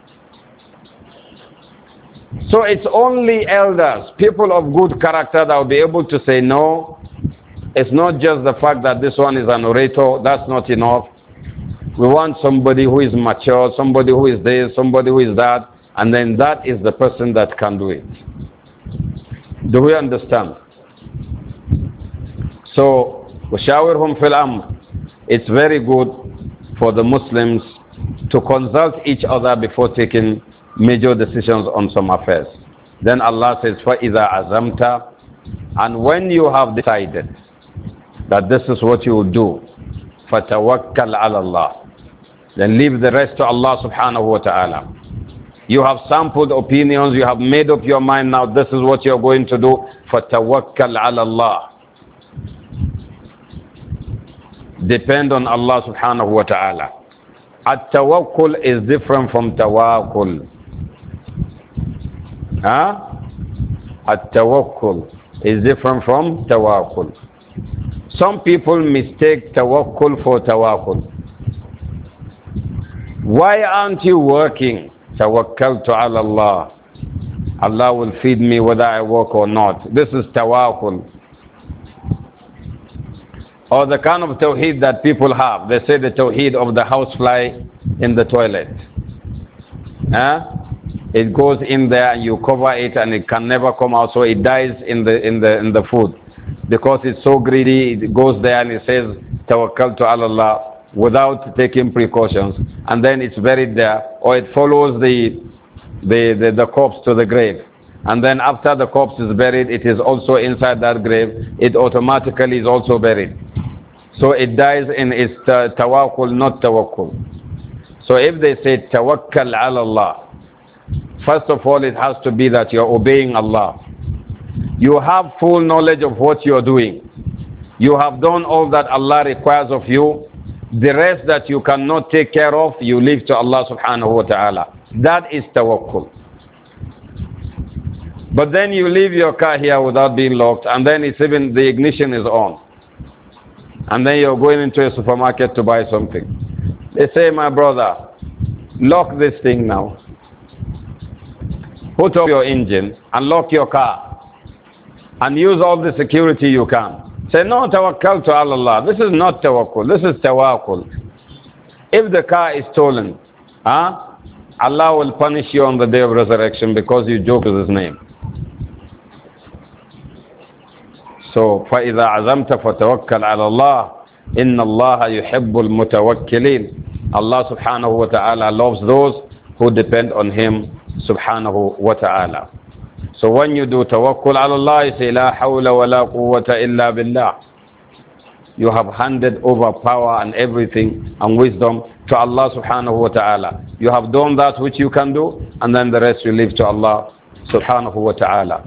So it's only elders, people of good character, that will be able to say, no, it's not just the fact that this one is an orator, that's not enough. We want somebody who is mature, somebody who is this, somebody who is that, and then that is the person that can do it. Do we understand? So, وَشَاوِرْهُمْ فِي الْأَمْرِ. It's very good for the Muslims to consult each other before taking major decisions on some affairs. Then Allah says, فَإِذَا عَزَمْتَ. And when you have decided that this is what you will do, فَتَوَكَّلْ عَلَى اللَّهِ. Then leave the rest to Allah subhanahu wa ta'ala. You have sampled opinions, you have made up your mind now, this is what you're going to do, فَتَوَكَّلْ عَلَى اللَّهِ. Depend on Allah subhanahu wa ta'ala. At-tawakkul is different from tawakkul. Huh? At-tawakkul is different from tawakkul. Some people mistake tawakkul for tawakkul. Why aren't you working? Tawakkaltu ala Allah. Allah will feed me whether I work or not. This is tawakkul. Or the kind of tawheed that people have. They say the tawheed of the housefly in the toilet. Huh? It goes in there and you cover it and it can never come out, so it dies in the in the in the food. Because it's so greedy, it goes there and it says Tawakkaltu ala Allah without taking precautions, and then it's buried there, or it follows the the, the, the corpse to the grave. And then after the corpse is buried, it is also inside that grave, it automatically is also buried. So it dies in its uh, tawakkul, not tawakkul. So if they say tawakkal ala Allah, first of all it has to be that you're obeying Allah. You have full knowledge of what you're doing. You have done all that Allah requires of you. The rest that you cannot take care of, you leave to Allah subhanahu wa ta'ala. That is tawakkul. But then you leave your car here without being locked, and then it's even the ignition is on. And then you're going into a supermarket to buy something. They say, my brother, lock this thing now. Put up your engine and lock your car. And use all the security you can. Say, no, tawakkal to Allah. This is not tawakkul. This is tawakkul. If the car is stolen, huh, Allah will punish you on the day of resurrection because you joked with his name. So, فَإِذَا عَزَمْتَ فَتَوَكَّلْ عَلَى اللَّهِ إِنَّ اللَّهَ يُحِبُّ الْمُتَوَكِّلِينَ. Allah subhanahu wa ta'ala loves those who depend on him subhanahu wa ta'ala. So when you do tawakkul ala Allah, you say, La hawla wa la quwwata illa billah. You have handed over power and everything and wisdom to Allah subhanahu wa ta'ala. You have done that which you can do, and then the rest you leave to Allah subhanahu wa ta'ala.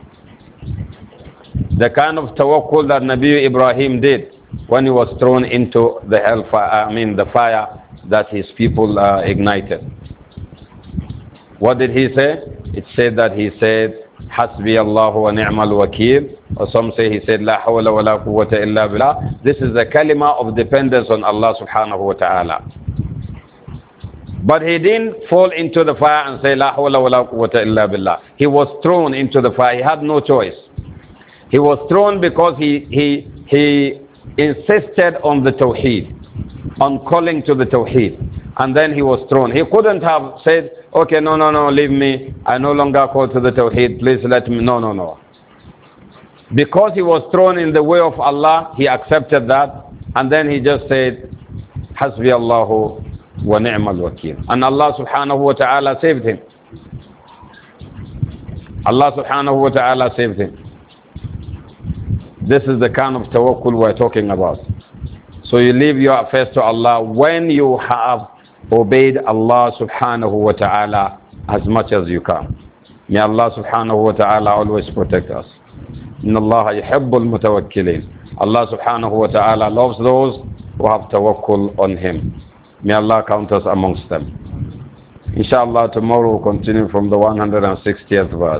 The kind of tawakkul that Nabi Ibrahim did when he was thrown into the hellfire, I mean the fire that his people uh, ignited. What did he say? It said that he said, Hasbi Allahu wa ni'mal wakil. Or some say he said, La hawla wa la quwwata illa billah. This is the kalima of dependence on Allah subhanahu wa ta'ala. But he didn't fall into the fire and say, La hawla wa la quwwata illa billah. He was thrown into the fire. He had no choice. He was thrown because he, he, he insisted on the tawheed, on calling to the tawheed. And then he was thrown. He couldn't have said, okay, no, no, no, leave me. I no longer call to the tawheed. Please let me. No, no, no. Because he was thrown in the way of Allah, he accepted that. And then he just said, Hasbi Allahu وَنِعْمَ الْوَكِيلُ. And Allah subhanahu wa ta'ala saved him. Allah subhanahu wa ta'ala saved him. This is the kind of tawakkul we're talking about. So you leave your affairs to Allah when you have obeyed Allah subhanahu wa ta'ala as much as you can. May Allah subhanahu wa ta'ala always protect us. Inna Allah yuhibbul mutawakkilin. Allah subhanahu wa ta'ala loves those who have tawakkul on Him. May Allah count us amongst them. Inshallah, tomorrow we'll continue from the one hundred sixtieth verse.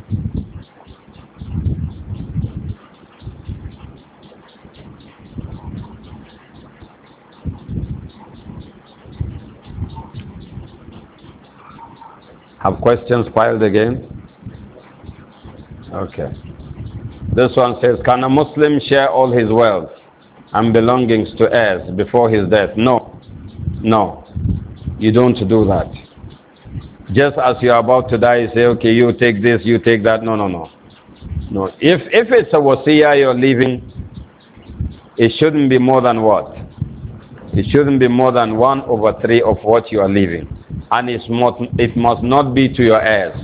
Have questions piled again? Okay. This one says, can a Muslim share all his wealth and belongings to heirs before his death? No. No. You don't do that. Just as you are about to die, you say, okay, you take this, you take that. No, no, no. No. If, if it's a wasiyah you're leaving, it shouldn't be more than what? It shouldn't be more than one over three of what you are leaving. And it must, it must not be to your heirs.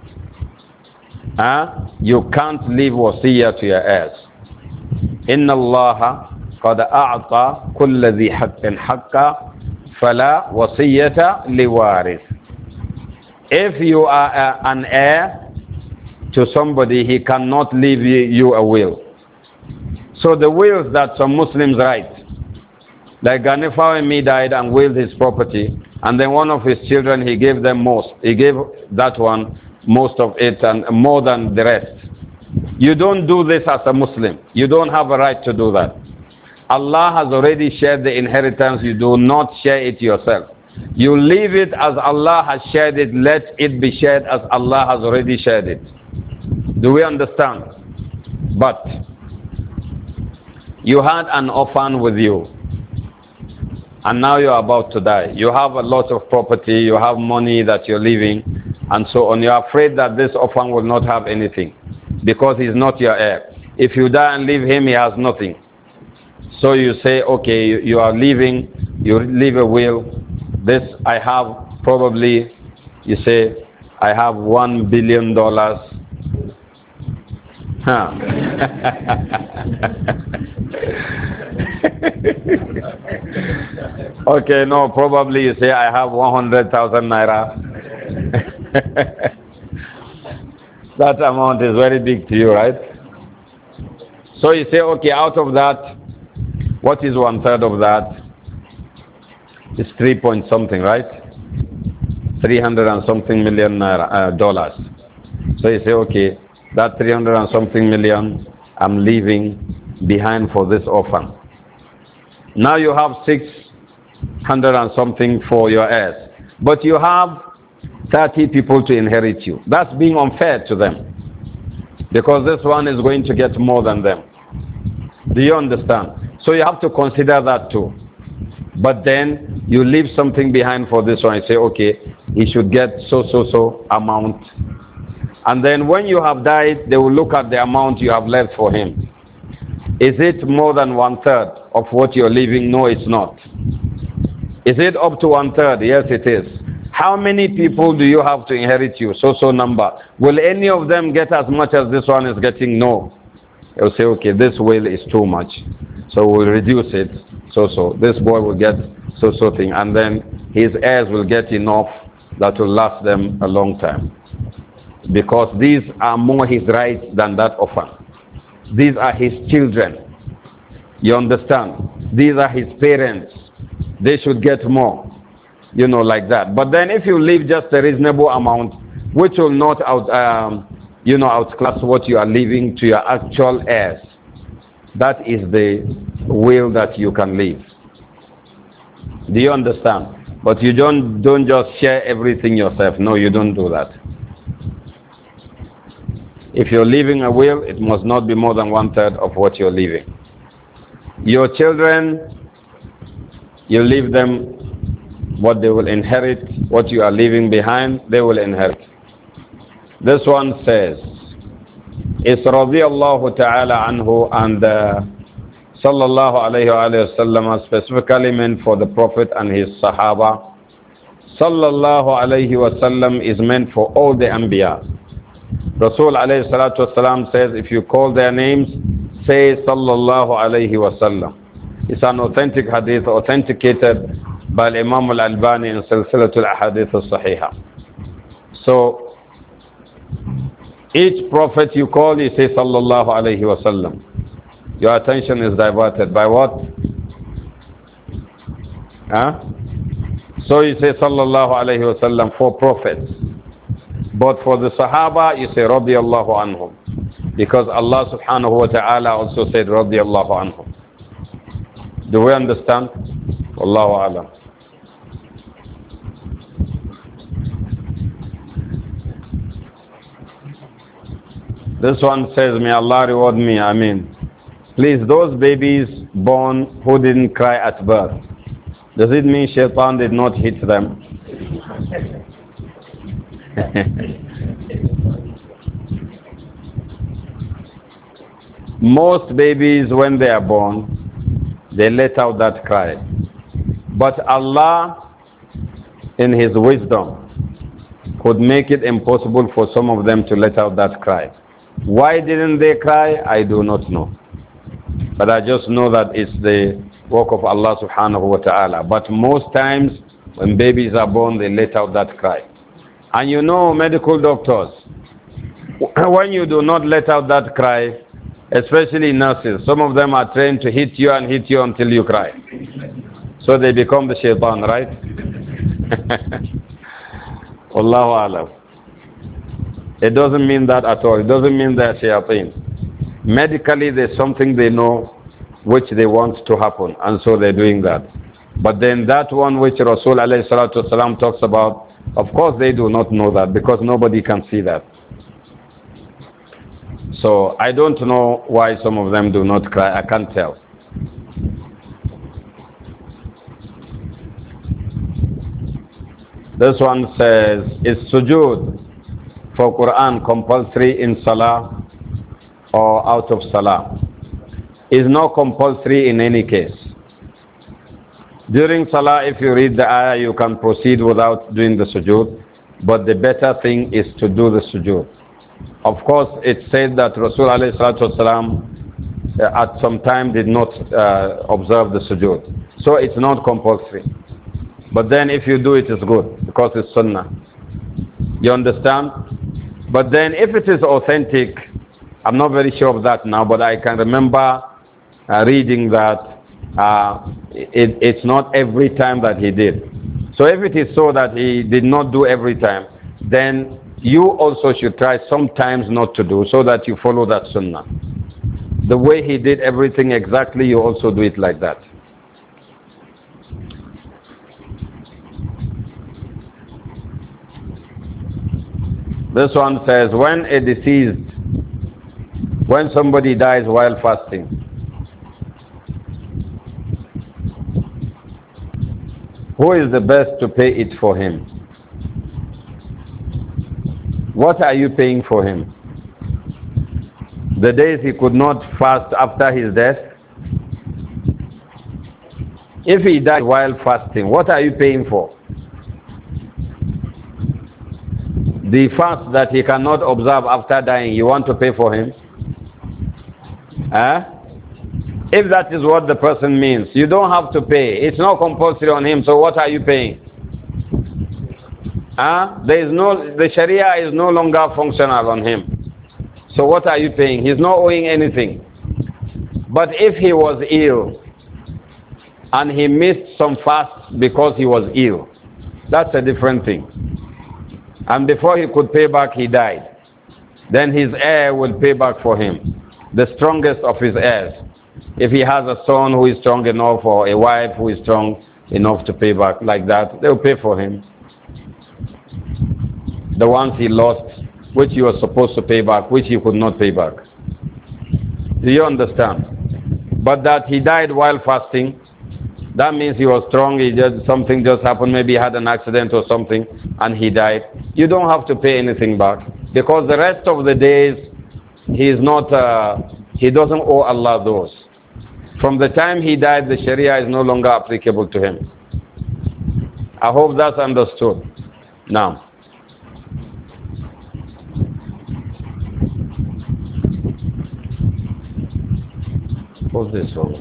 Huh? You can't leave wasiyah to your heirs. إِنَّ اللَّهَ قَدْ أَعْطَى كُلَّ ذِي حَقٍّ حَقًّا فَلَا وَصِيَّةَ لِوَارِثٍ. If you are a, an heir to somebody, he cannot leave you a will. So the wills that some Muslims write, like Ganifa and me died and willed his property, and then one of his children, he gave them most. He gave that one most of it and more than the rest. You don't do this as a Muslim. You don't have a right to do that. Allah has already shared the inheritance. You do not share it yourself. You leave it as Allah has shared it. Let it be shared as Allah has already shared it. Do we understand? But you had an orphan with you, and now you are about to die. You have a lot of property, you have money that you're leaving, and so on. You're afraid that this orphan will not have anything because he's not your heir. If you die and leave him, he has nothing. So you say, okay, you, you are leaving, you leave a will. This I have probably, you say, I have one billion dollars. Huh. Okay, no, probably you say I have one hundred thousand naira. That amount is very big to you, right? So you say, okay, out of that, what is one third of that? It's three point something, right? Three hundred and something million naira, uh, dollars. So you say, okay, that three hundred and something million I'm leaving behind for this orphan. Now you have six hundred and something for your heirs, but you have thirty people to inherit you. That's being unfair to them, because this one is going to get more than them. Do you understand? So you have to consider that too. But then you leave something behind for this one. You say, okay, he should get so, so, so amount. And then when you have died, they will look at the amount you have left for him. Is it more than one third of what you're leaving? No, it's not. Is it up to one third? Yes, it is. How many people do you have to inherit you? So, so number. Will any of them get as much as this one is getting? No. They'll say, okay, this will is too much, so we'll reduce it. So, so. This boy will get so, so thing. And then his heirs will get enough that will last them a long time. Because these are more his rights than that orphan. These are his children. You understand? These are his parents. They should get more. You know, like that. But then if you leave just a reasonable amount, which will not out, um, you know, outclass what you are leaving to your actual heirs, that is the will that you can leave. Do you understand? But you don't, don't just share everything yourself. No, you don't do that. If you're leaving a will, it must not be more than one third of what you're leaving. Your children, you leave them what they will inherit, what you are leaving behind, they will inherit. This one says, it's radiyallahu ta'ala anhu and uh, sallallahu alayhi wa sallam specifically meant for the Prophet and his Sahaba. Sallallahu alayhi wa sallam is meant for all the Anbiya. Rasul alayhi salatu wasalam says, if you call their names, say sallallahu alayhi wa sallam. It's an authentic hadith, authenticated by Imam al-Albani in Silsilatul Ahadith al-Sahiha. So, each prophet you call, you say sallallahu alayhi wa sallam. Your attention is diverted by what? Huh? So you say sallallahu alayhi wa sallam for prophets. But for the Sahaba, you say radiyallahu anhum. Because Allah subhanahu wa ta'ala also said radiyallahu anhum. Do we understand? Wallahu alam. This one says, may Allah reward me, Ameen. Please, those babies born who didn't cry at birth, does it mean shaitan did not hit them? Most babies, when they are born, they let out that cry. But Allah, in His wisdom, could make it impossible for some of them to let out that cry. Why didn't they cry? I do not know. But I just know that it's the work of Allah subhanahu wa ta'ala. But most times, when babies are born, they let out that cry. And you know, medical doctors, when you do not let out that cry, especially nurses, some of them are trained to hit you and hit you until you cry. So they become the shaitan, right? Wallahu alam. It doesn't mean that at all. It doesn't mean they're shayateen. Medically, there's something they know which they want to happen, and so they're doing that. But then that one which Rasul alayhi salatu wasalam talks about, of course they do not know that because nobody can see that. So I don't know why some of them do not cry. I can't tell. This one says, is sujood for Quran compulsory in Salah or out of Salah? Is not compulsory in any case. During Salah, if you read the ayah, you can proceed without doing the sujood. But the better thing is to do the sujood. Of course, it said that Rasul alayhi salatu wasalam uh, at some time did not uh, observe the sujood. So it's not compulsory. But then if you do it, it's good because it's sunnah. You understand? But then if it is authentic, I'm not very sure of that now, but I can remember uh, reading that uh, it, it's not every time that he did. So if it is so that he did not do every time, then you also should try sometimes not to do so that you follow that sunnah. The way he did everything exactly, you also do it like that. This one says, when a deceased, when somebody dies while fasting, who is the best to pay it for him? What are you paying for him? The days he could not fast after his death? If he died while fasting, what are you paying for? The fast that he cannot observe after dying, you want to pay for him? Huh? If that is what the person means, you don't have to pay. It's not compulsory on him, so what are you paying? Huh? There is no, the Sharia is no longer functional on him. So what are you paying? He's not owing anything. But if he was ill, and he missed some fasts because he was ill, that's a different thing. And before he could pay back, he died. Then his heir will pay back for him. The strongest of his heirs. If he has a son who is strong enough or a wife who is strong enough to pay back like that, they'll pay for him. The ones he lost, which he was supposed to pay back, which he could not pay back. Do you understand? But that he died while fasting, that means he was strong, he just, something just happened, maybe he had an accident or something, and he died. You don't have to pay anything back, because the rest of the days, he is not, uh, he doesn't owe Allah those. From the time he died, the Sharia is no longer applicable to him. I hope that's understood. Now, what's this one?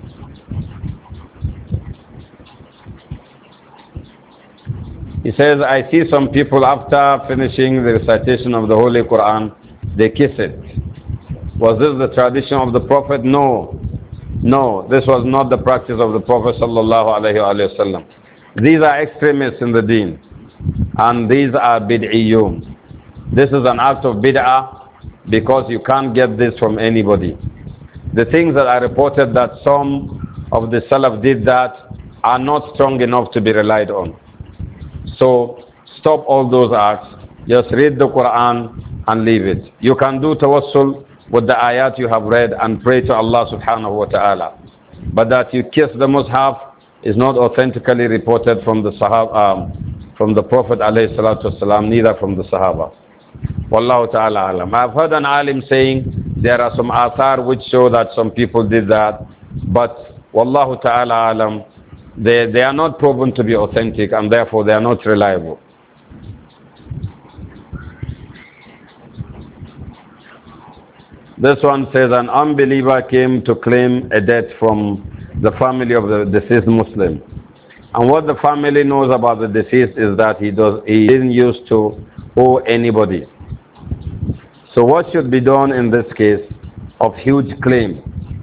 He says, I see some people after finishing the recitation of the Holy Quran, they kiss it. Was this the tradition of the Prophet? No. No, this was not the practice of the Prophet sallallahu alaihi wasallam. These are extremists in the deen. And these are bid'iyyun. This is an act of bid'ah because you can't get this from anybody. The things that are reported that some of the Salaf did that are not strong enough to be relied on. So stop all those acts. Just read the Quran and leave it. You can do tawassul with the ayat you have read and pray to Allah subhanahu wa ta'ala. But that you kiss the mushaf is not authentically reported from the Sahaba, um, from the Prophet alayhi salatu wasalam, neither from the Sahaba. Wallahu ta'ala alam. I've heard an alim saying there are some athar which show that some people did that, but wallahu ta'ala alam, They, they are not proven to be authentic and therefore they are not reliable. This one says an unbeliever came to claim a debt from the family of the deceased Muslim. And what the family knows about the deceased is that he, does, he didn't used to owe anybody. So what should be done in this case of huge claim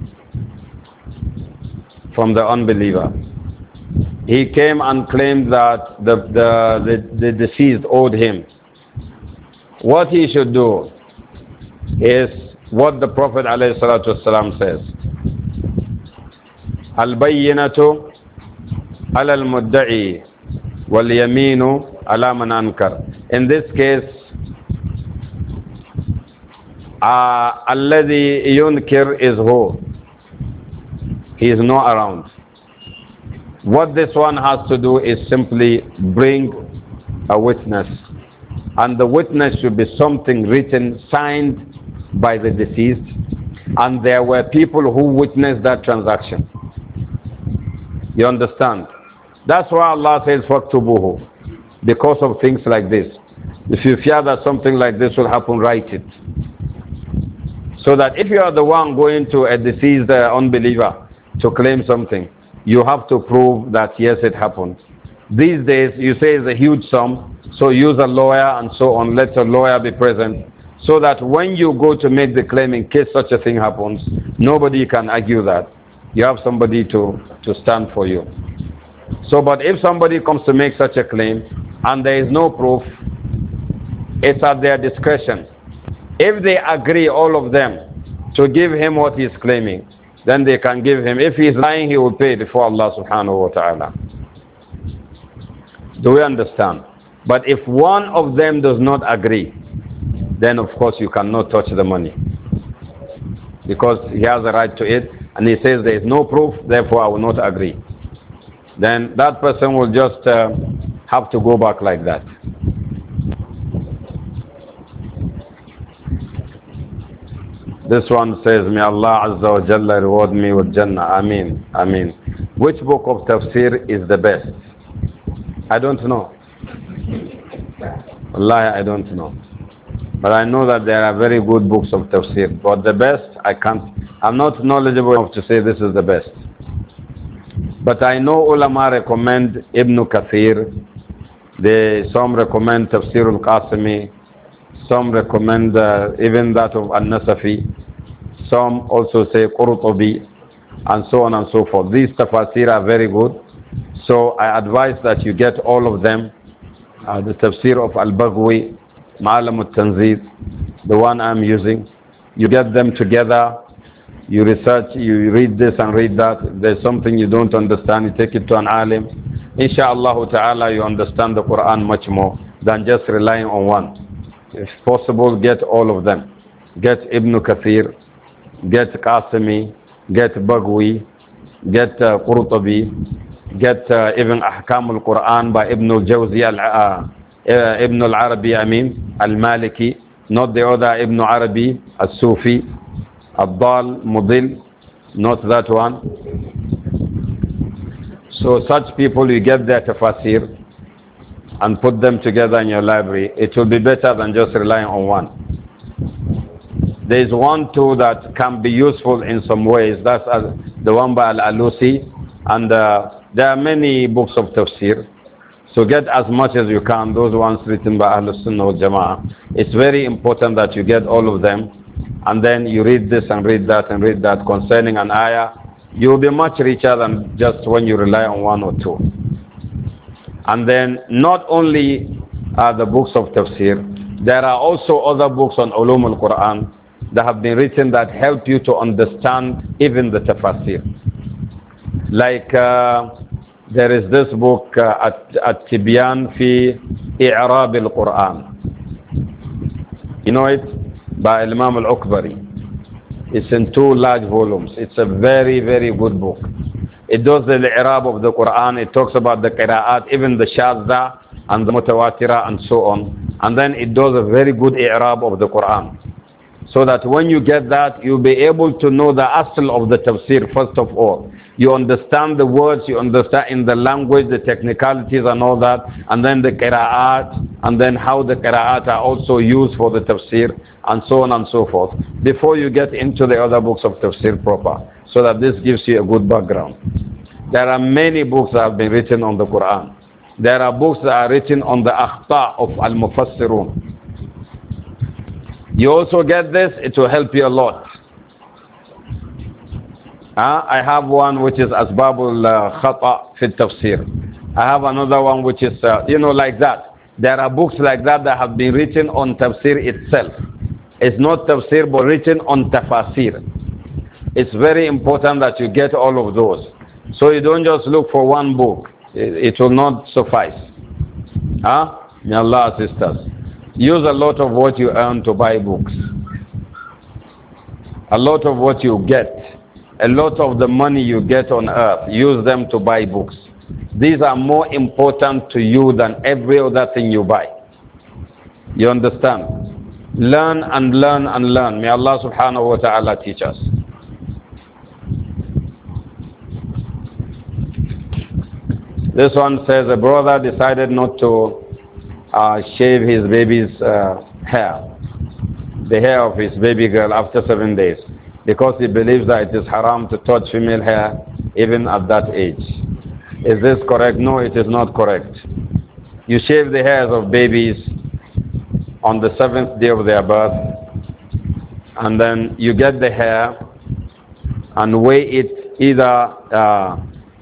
from the unbeliever? He came and claimed that the, the, the, the deceased owed him. What he should do is what the Prophet ﷺ says. Al-bayyinatu ala al-mudda'i wal-yaminu ala man ankar. In this case, uh, alladhi yunkir is who? He is not around. What this one has to do is simply bring a witness. And the witness should be something written, signed by the deceased. And there were people who witnessed that transaction. You understand? That's why Allah says, فَاكْتُبُوهُ. Because of things like this. If you fear that something like this will happen, write it. So that if you are the one going to a deceased uh, unbeliever to claim something, you have to prove that yes, it happened. These days, you say it's a huge sum, so use a lawyer and so on. Let a lawyer be present so that when you go to make the claim, in case such a thing happens, nobody can argue that. You have somebody to, to stand for you. So, but if somebody comes to make such a claim and there is no proof, it's at their discretion. If they agree, all of them, to give him what he is claiming, then they can give him. If he is lying, he will pay before Allah subhanahu wa ta'ala. Do we understand? But if one of them does not agree, then of course you cannot touch the money. Because he has a right to it, and he says there is no proof, therefore I will not agree. Then that person will just uh, have to go back like that. This one says, may Allah Azza wa Jalla reward me with Jannah. Ameen. Ameen. Which book of tafsir is the best? I don't know. Wallahi, I don't know. But I know that there are very good books of tafsir. But the best, I can't. I'm not knowledgeable enough to say this is the best. But I know ulama recommend Ibn Kathir. They, some recommend Tafsir al-Qasimi. Some recommend uh, even that of An-Nasafi. Some also say Qurtubi, and so on and so forth. These tafsir are very good. So I advise that you get all of them. Uh, the tafsir of Al-Baghwi, Ma'alam al-Tanzid, the one I'm using. You get them together. You research, you read this and read that. If there's something you don't understand, you take it to an alim. Insha'Allah ta'ala, you understand the Quran much more than just relying on one. If possible, get all of them. Get Ibn Kathir, get Qasimi, get Bagwi, get uh, Qurtubi, get uh, Ibn Ahkam al-Quran by Ibn al-Jawzi, al, uh, uh, Ibn al-Arabi, I mean, al-Maliki, not the other Ibn Arabi, al-Sufi, Abdal, Mudil. Not that one. So such people, you get their tafsir and put them together in your library. It will be better than just relying on one. There is one too that can be useful in some ways. That's uh, the one by Al-Alusi. And uh, there are many books of tafsir. So get as much as you can, those ones written by Ahlul Sunnah wal Jama'ah. It's very important that you get all of them. And then you read this and read that and read that concerning an ayah. You will be much richer than just when you rely on one or two. And then not only are the books of tafsir, there are also other books on ulum al-Quran that have been written that help you to understand even the tafsir. Like uh, there is this book, uh, At-Tibyan fi I'rab al-Quran. You know it? By Imam al-Ukbari. It's in two large volumes. It's a very, very good book. It does the i'rab of the Quran. It talks about the qira'at, even the shadda and the mutawatira and so on. And then it does a very good i'rab of the Quran. So that when you get that, you'll be able to know the asl of the tafsir first of all. You understand the words, you understand in the language, the technicalities and all that, and then the qira'at, and then how the qira'at are also used for the tafsir, and so on and so forth, before you get into the other books of tafsir proper, so that this gives you a good background. There are many books that have been written on the Quran. There are books that are written on the akhta of al-mufassirun. You also get this, it will help you a lot. Uh, I have one which is Asbabul uh, Khata fi Tafsir. I have another one which is, uh, you know, like that. There are books like that that have been written on Tafsir itself. It's not Tafsir but written on Tafasir. It's very important that you get all of those. So you don't just look for one book. It, it will not suffice. Huh? May Allah assist us. Use a lot of what you earn to buy books. A lot of what you get, a lot of the money you get on earth, use them to buy books. These are more important to you than every other thing you buy. You understand? Learn and learn and learn. May Allah subhanahu wa ta'ala teach us. This one says a brother decided not to uh, shave his baby's uh, hair, the hair of his baby girl after seven days, because he believes that it is haram to touch female hair even at that age. Is this correct? No, it is not correct. You shave the hairs of babies on the seventh day of their birth, and then you get the hair and weigh it either uh,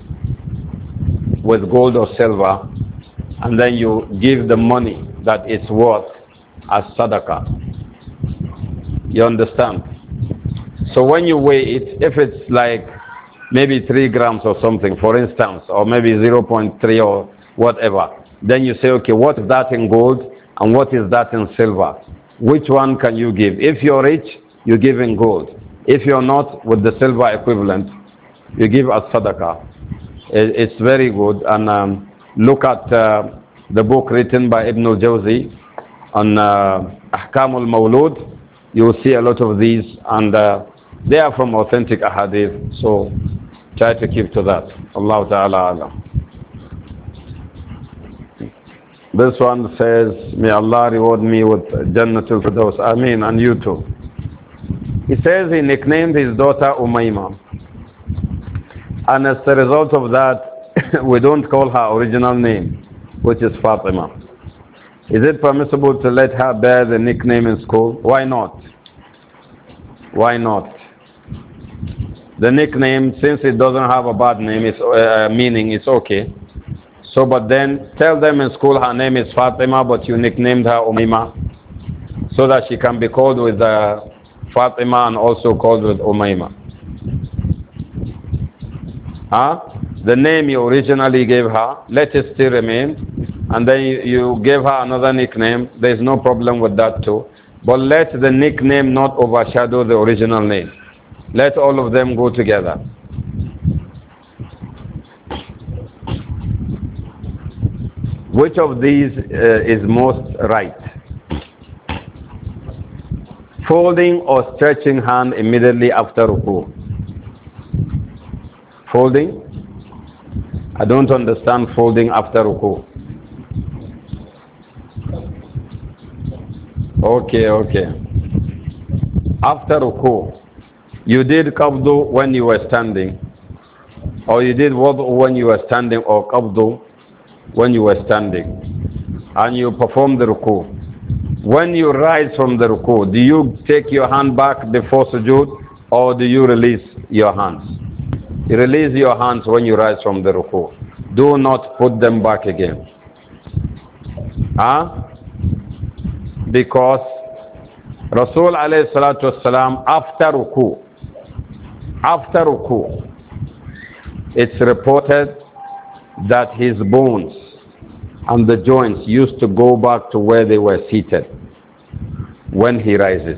with gold or silver, and then you give the money that it's worth as sadaqah. You understand? So when you weigh it, if it's like maybe three grams or something, for instance, or maybe zero point three or whatever, then you say, okay, what is that in gold and what is that in silver? Which one can you give? If you're rich, you give in gold. If you're not, with the silver equivalent, you give as sadaqah. It's very good. And um, look at uh, the book written by Ibn al-Jawzi on uh, Ahkam al-Mawlud. You will see a lot of these, and uh, they are from authentic ahadith. So try to keep to that. Allah Ta'ala alam. This one says, may Allah reward me with Jannatul Firdaus. Ameen, and you too. He says he nicknamed his daughter Umayma. And as a result of that, we don't call her original name, which is Fatima. Is it permissible to let her bear the nickname in school? Why not? Why not? The nickname, since it doesn't have a bad name, it's, uh, meaning, it's okay. So, but then tell them in school her name is Fatima, but you nicknamed her Umayma, so that she can be called with uh, Fatima and also called with Umayma. Huh? The name you originally gave her, let it still remain, and then you, you gave her another nickname. There is no problem with that too. But let the nickname not overshadow the original name. Let all of them go together. Which of these uh, is most right? Folding or stretching hand immediately after ruku. Folding? I don't understand folding after ruku. Okay, okay. After ruku, you did qabdu when you were standing, or you did wudu when you were standing, or qabdu when you were standing, and you performed the ruku. When you rise from the ruku, do you take your hand back before sujood, or do you release your hands? You release your hands when you rise from the ruku. Do not put them back again. Huh? Because Rasul alayhi salatu wasalam, after ruku, after ruku, it's reported that his bones and the joints used to go back to where they were seated when he rises.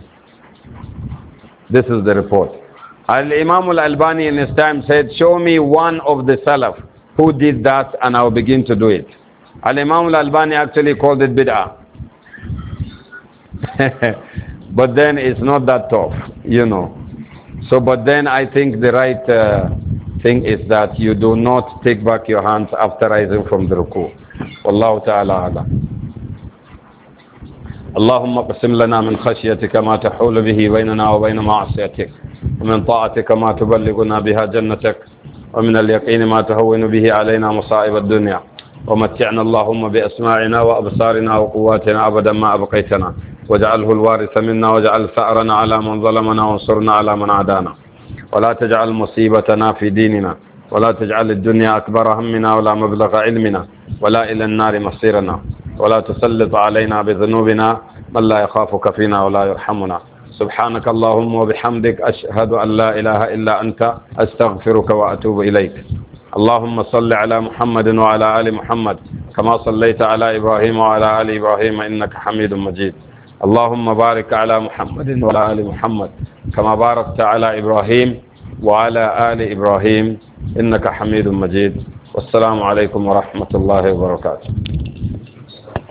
This is the report. Al-Imam al-Albani in his time said, show me one of the Salaf who did that and I'll begin to do it. Al-Imam al-Albani actually called it bid'ah. But then it's not that tough, you know. So, but then I think the right uh, thing is that you do not take back your hands after rising from the ruku. Wallahu ta'ala ala. اللهم اقسم لنا من خشيتك ما تحول به بيننا وبين معصيتك ومن طاعتك ما تبلغنا بها جنتك ومن اليقين ما تهون به علينا مصائب الدنيا ومتعنا اللهم بأسماعنا وأبصارنا وقواتنا أبدا ما أبقيتنا واجعله الوارث منا واجعل ثأرنا على من ظلمنا وانصرنا على من عادانا ولا تجعل مصيبتنا في ديننا ولا تجعل الدنيا أكبر همنا ولا مبلغ علمنا ولا إلى النار مصيرنا ولا تسلط علينا بذنوبنا من لا يخافك فينا ولا يرحمنا سبحانك اللهم وبحمدك أشهد أن لا إله إلا أنت أستغفرك وأتوب إليك اللهم صل على محمد وعلى آل محمد كما صليت على إبراهيم وعلى آل إبراهيم إنك حميد مجيد اللهم بارك على محمد وعلى آل محمد كما باركت على إبراهيم وعلى آل إبراهيم إنك حميد مجيد والسلام عليكم ورحمة الله وبركاته.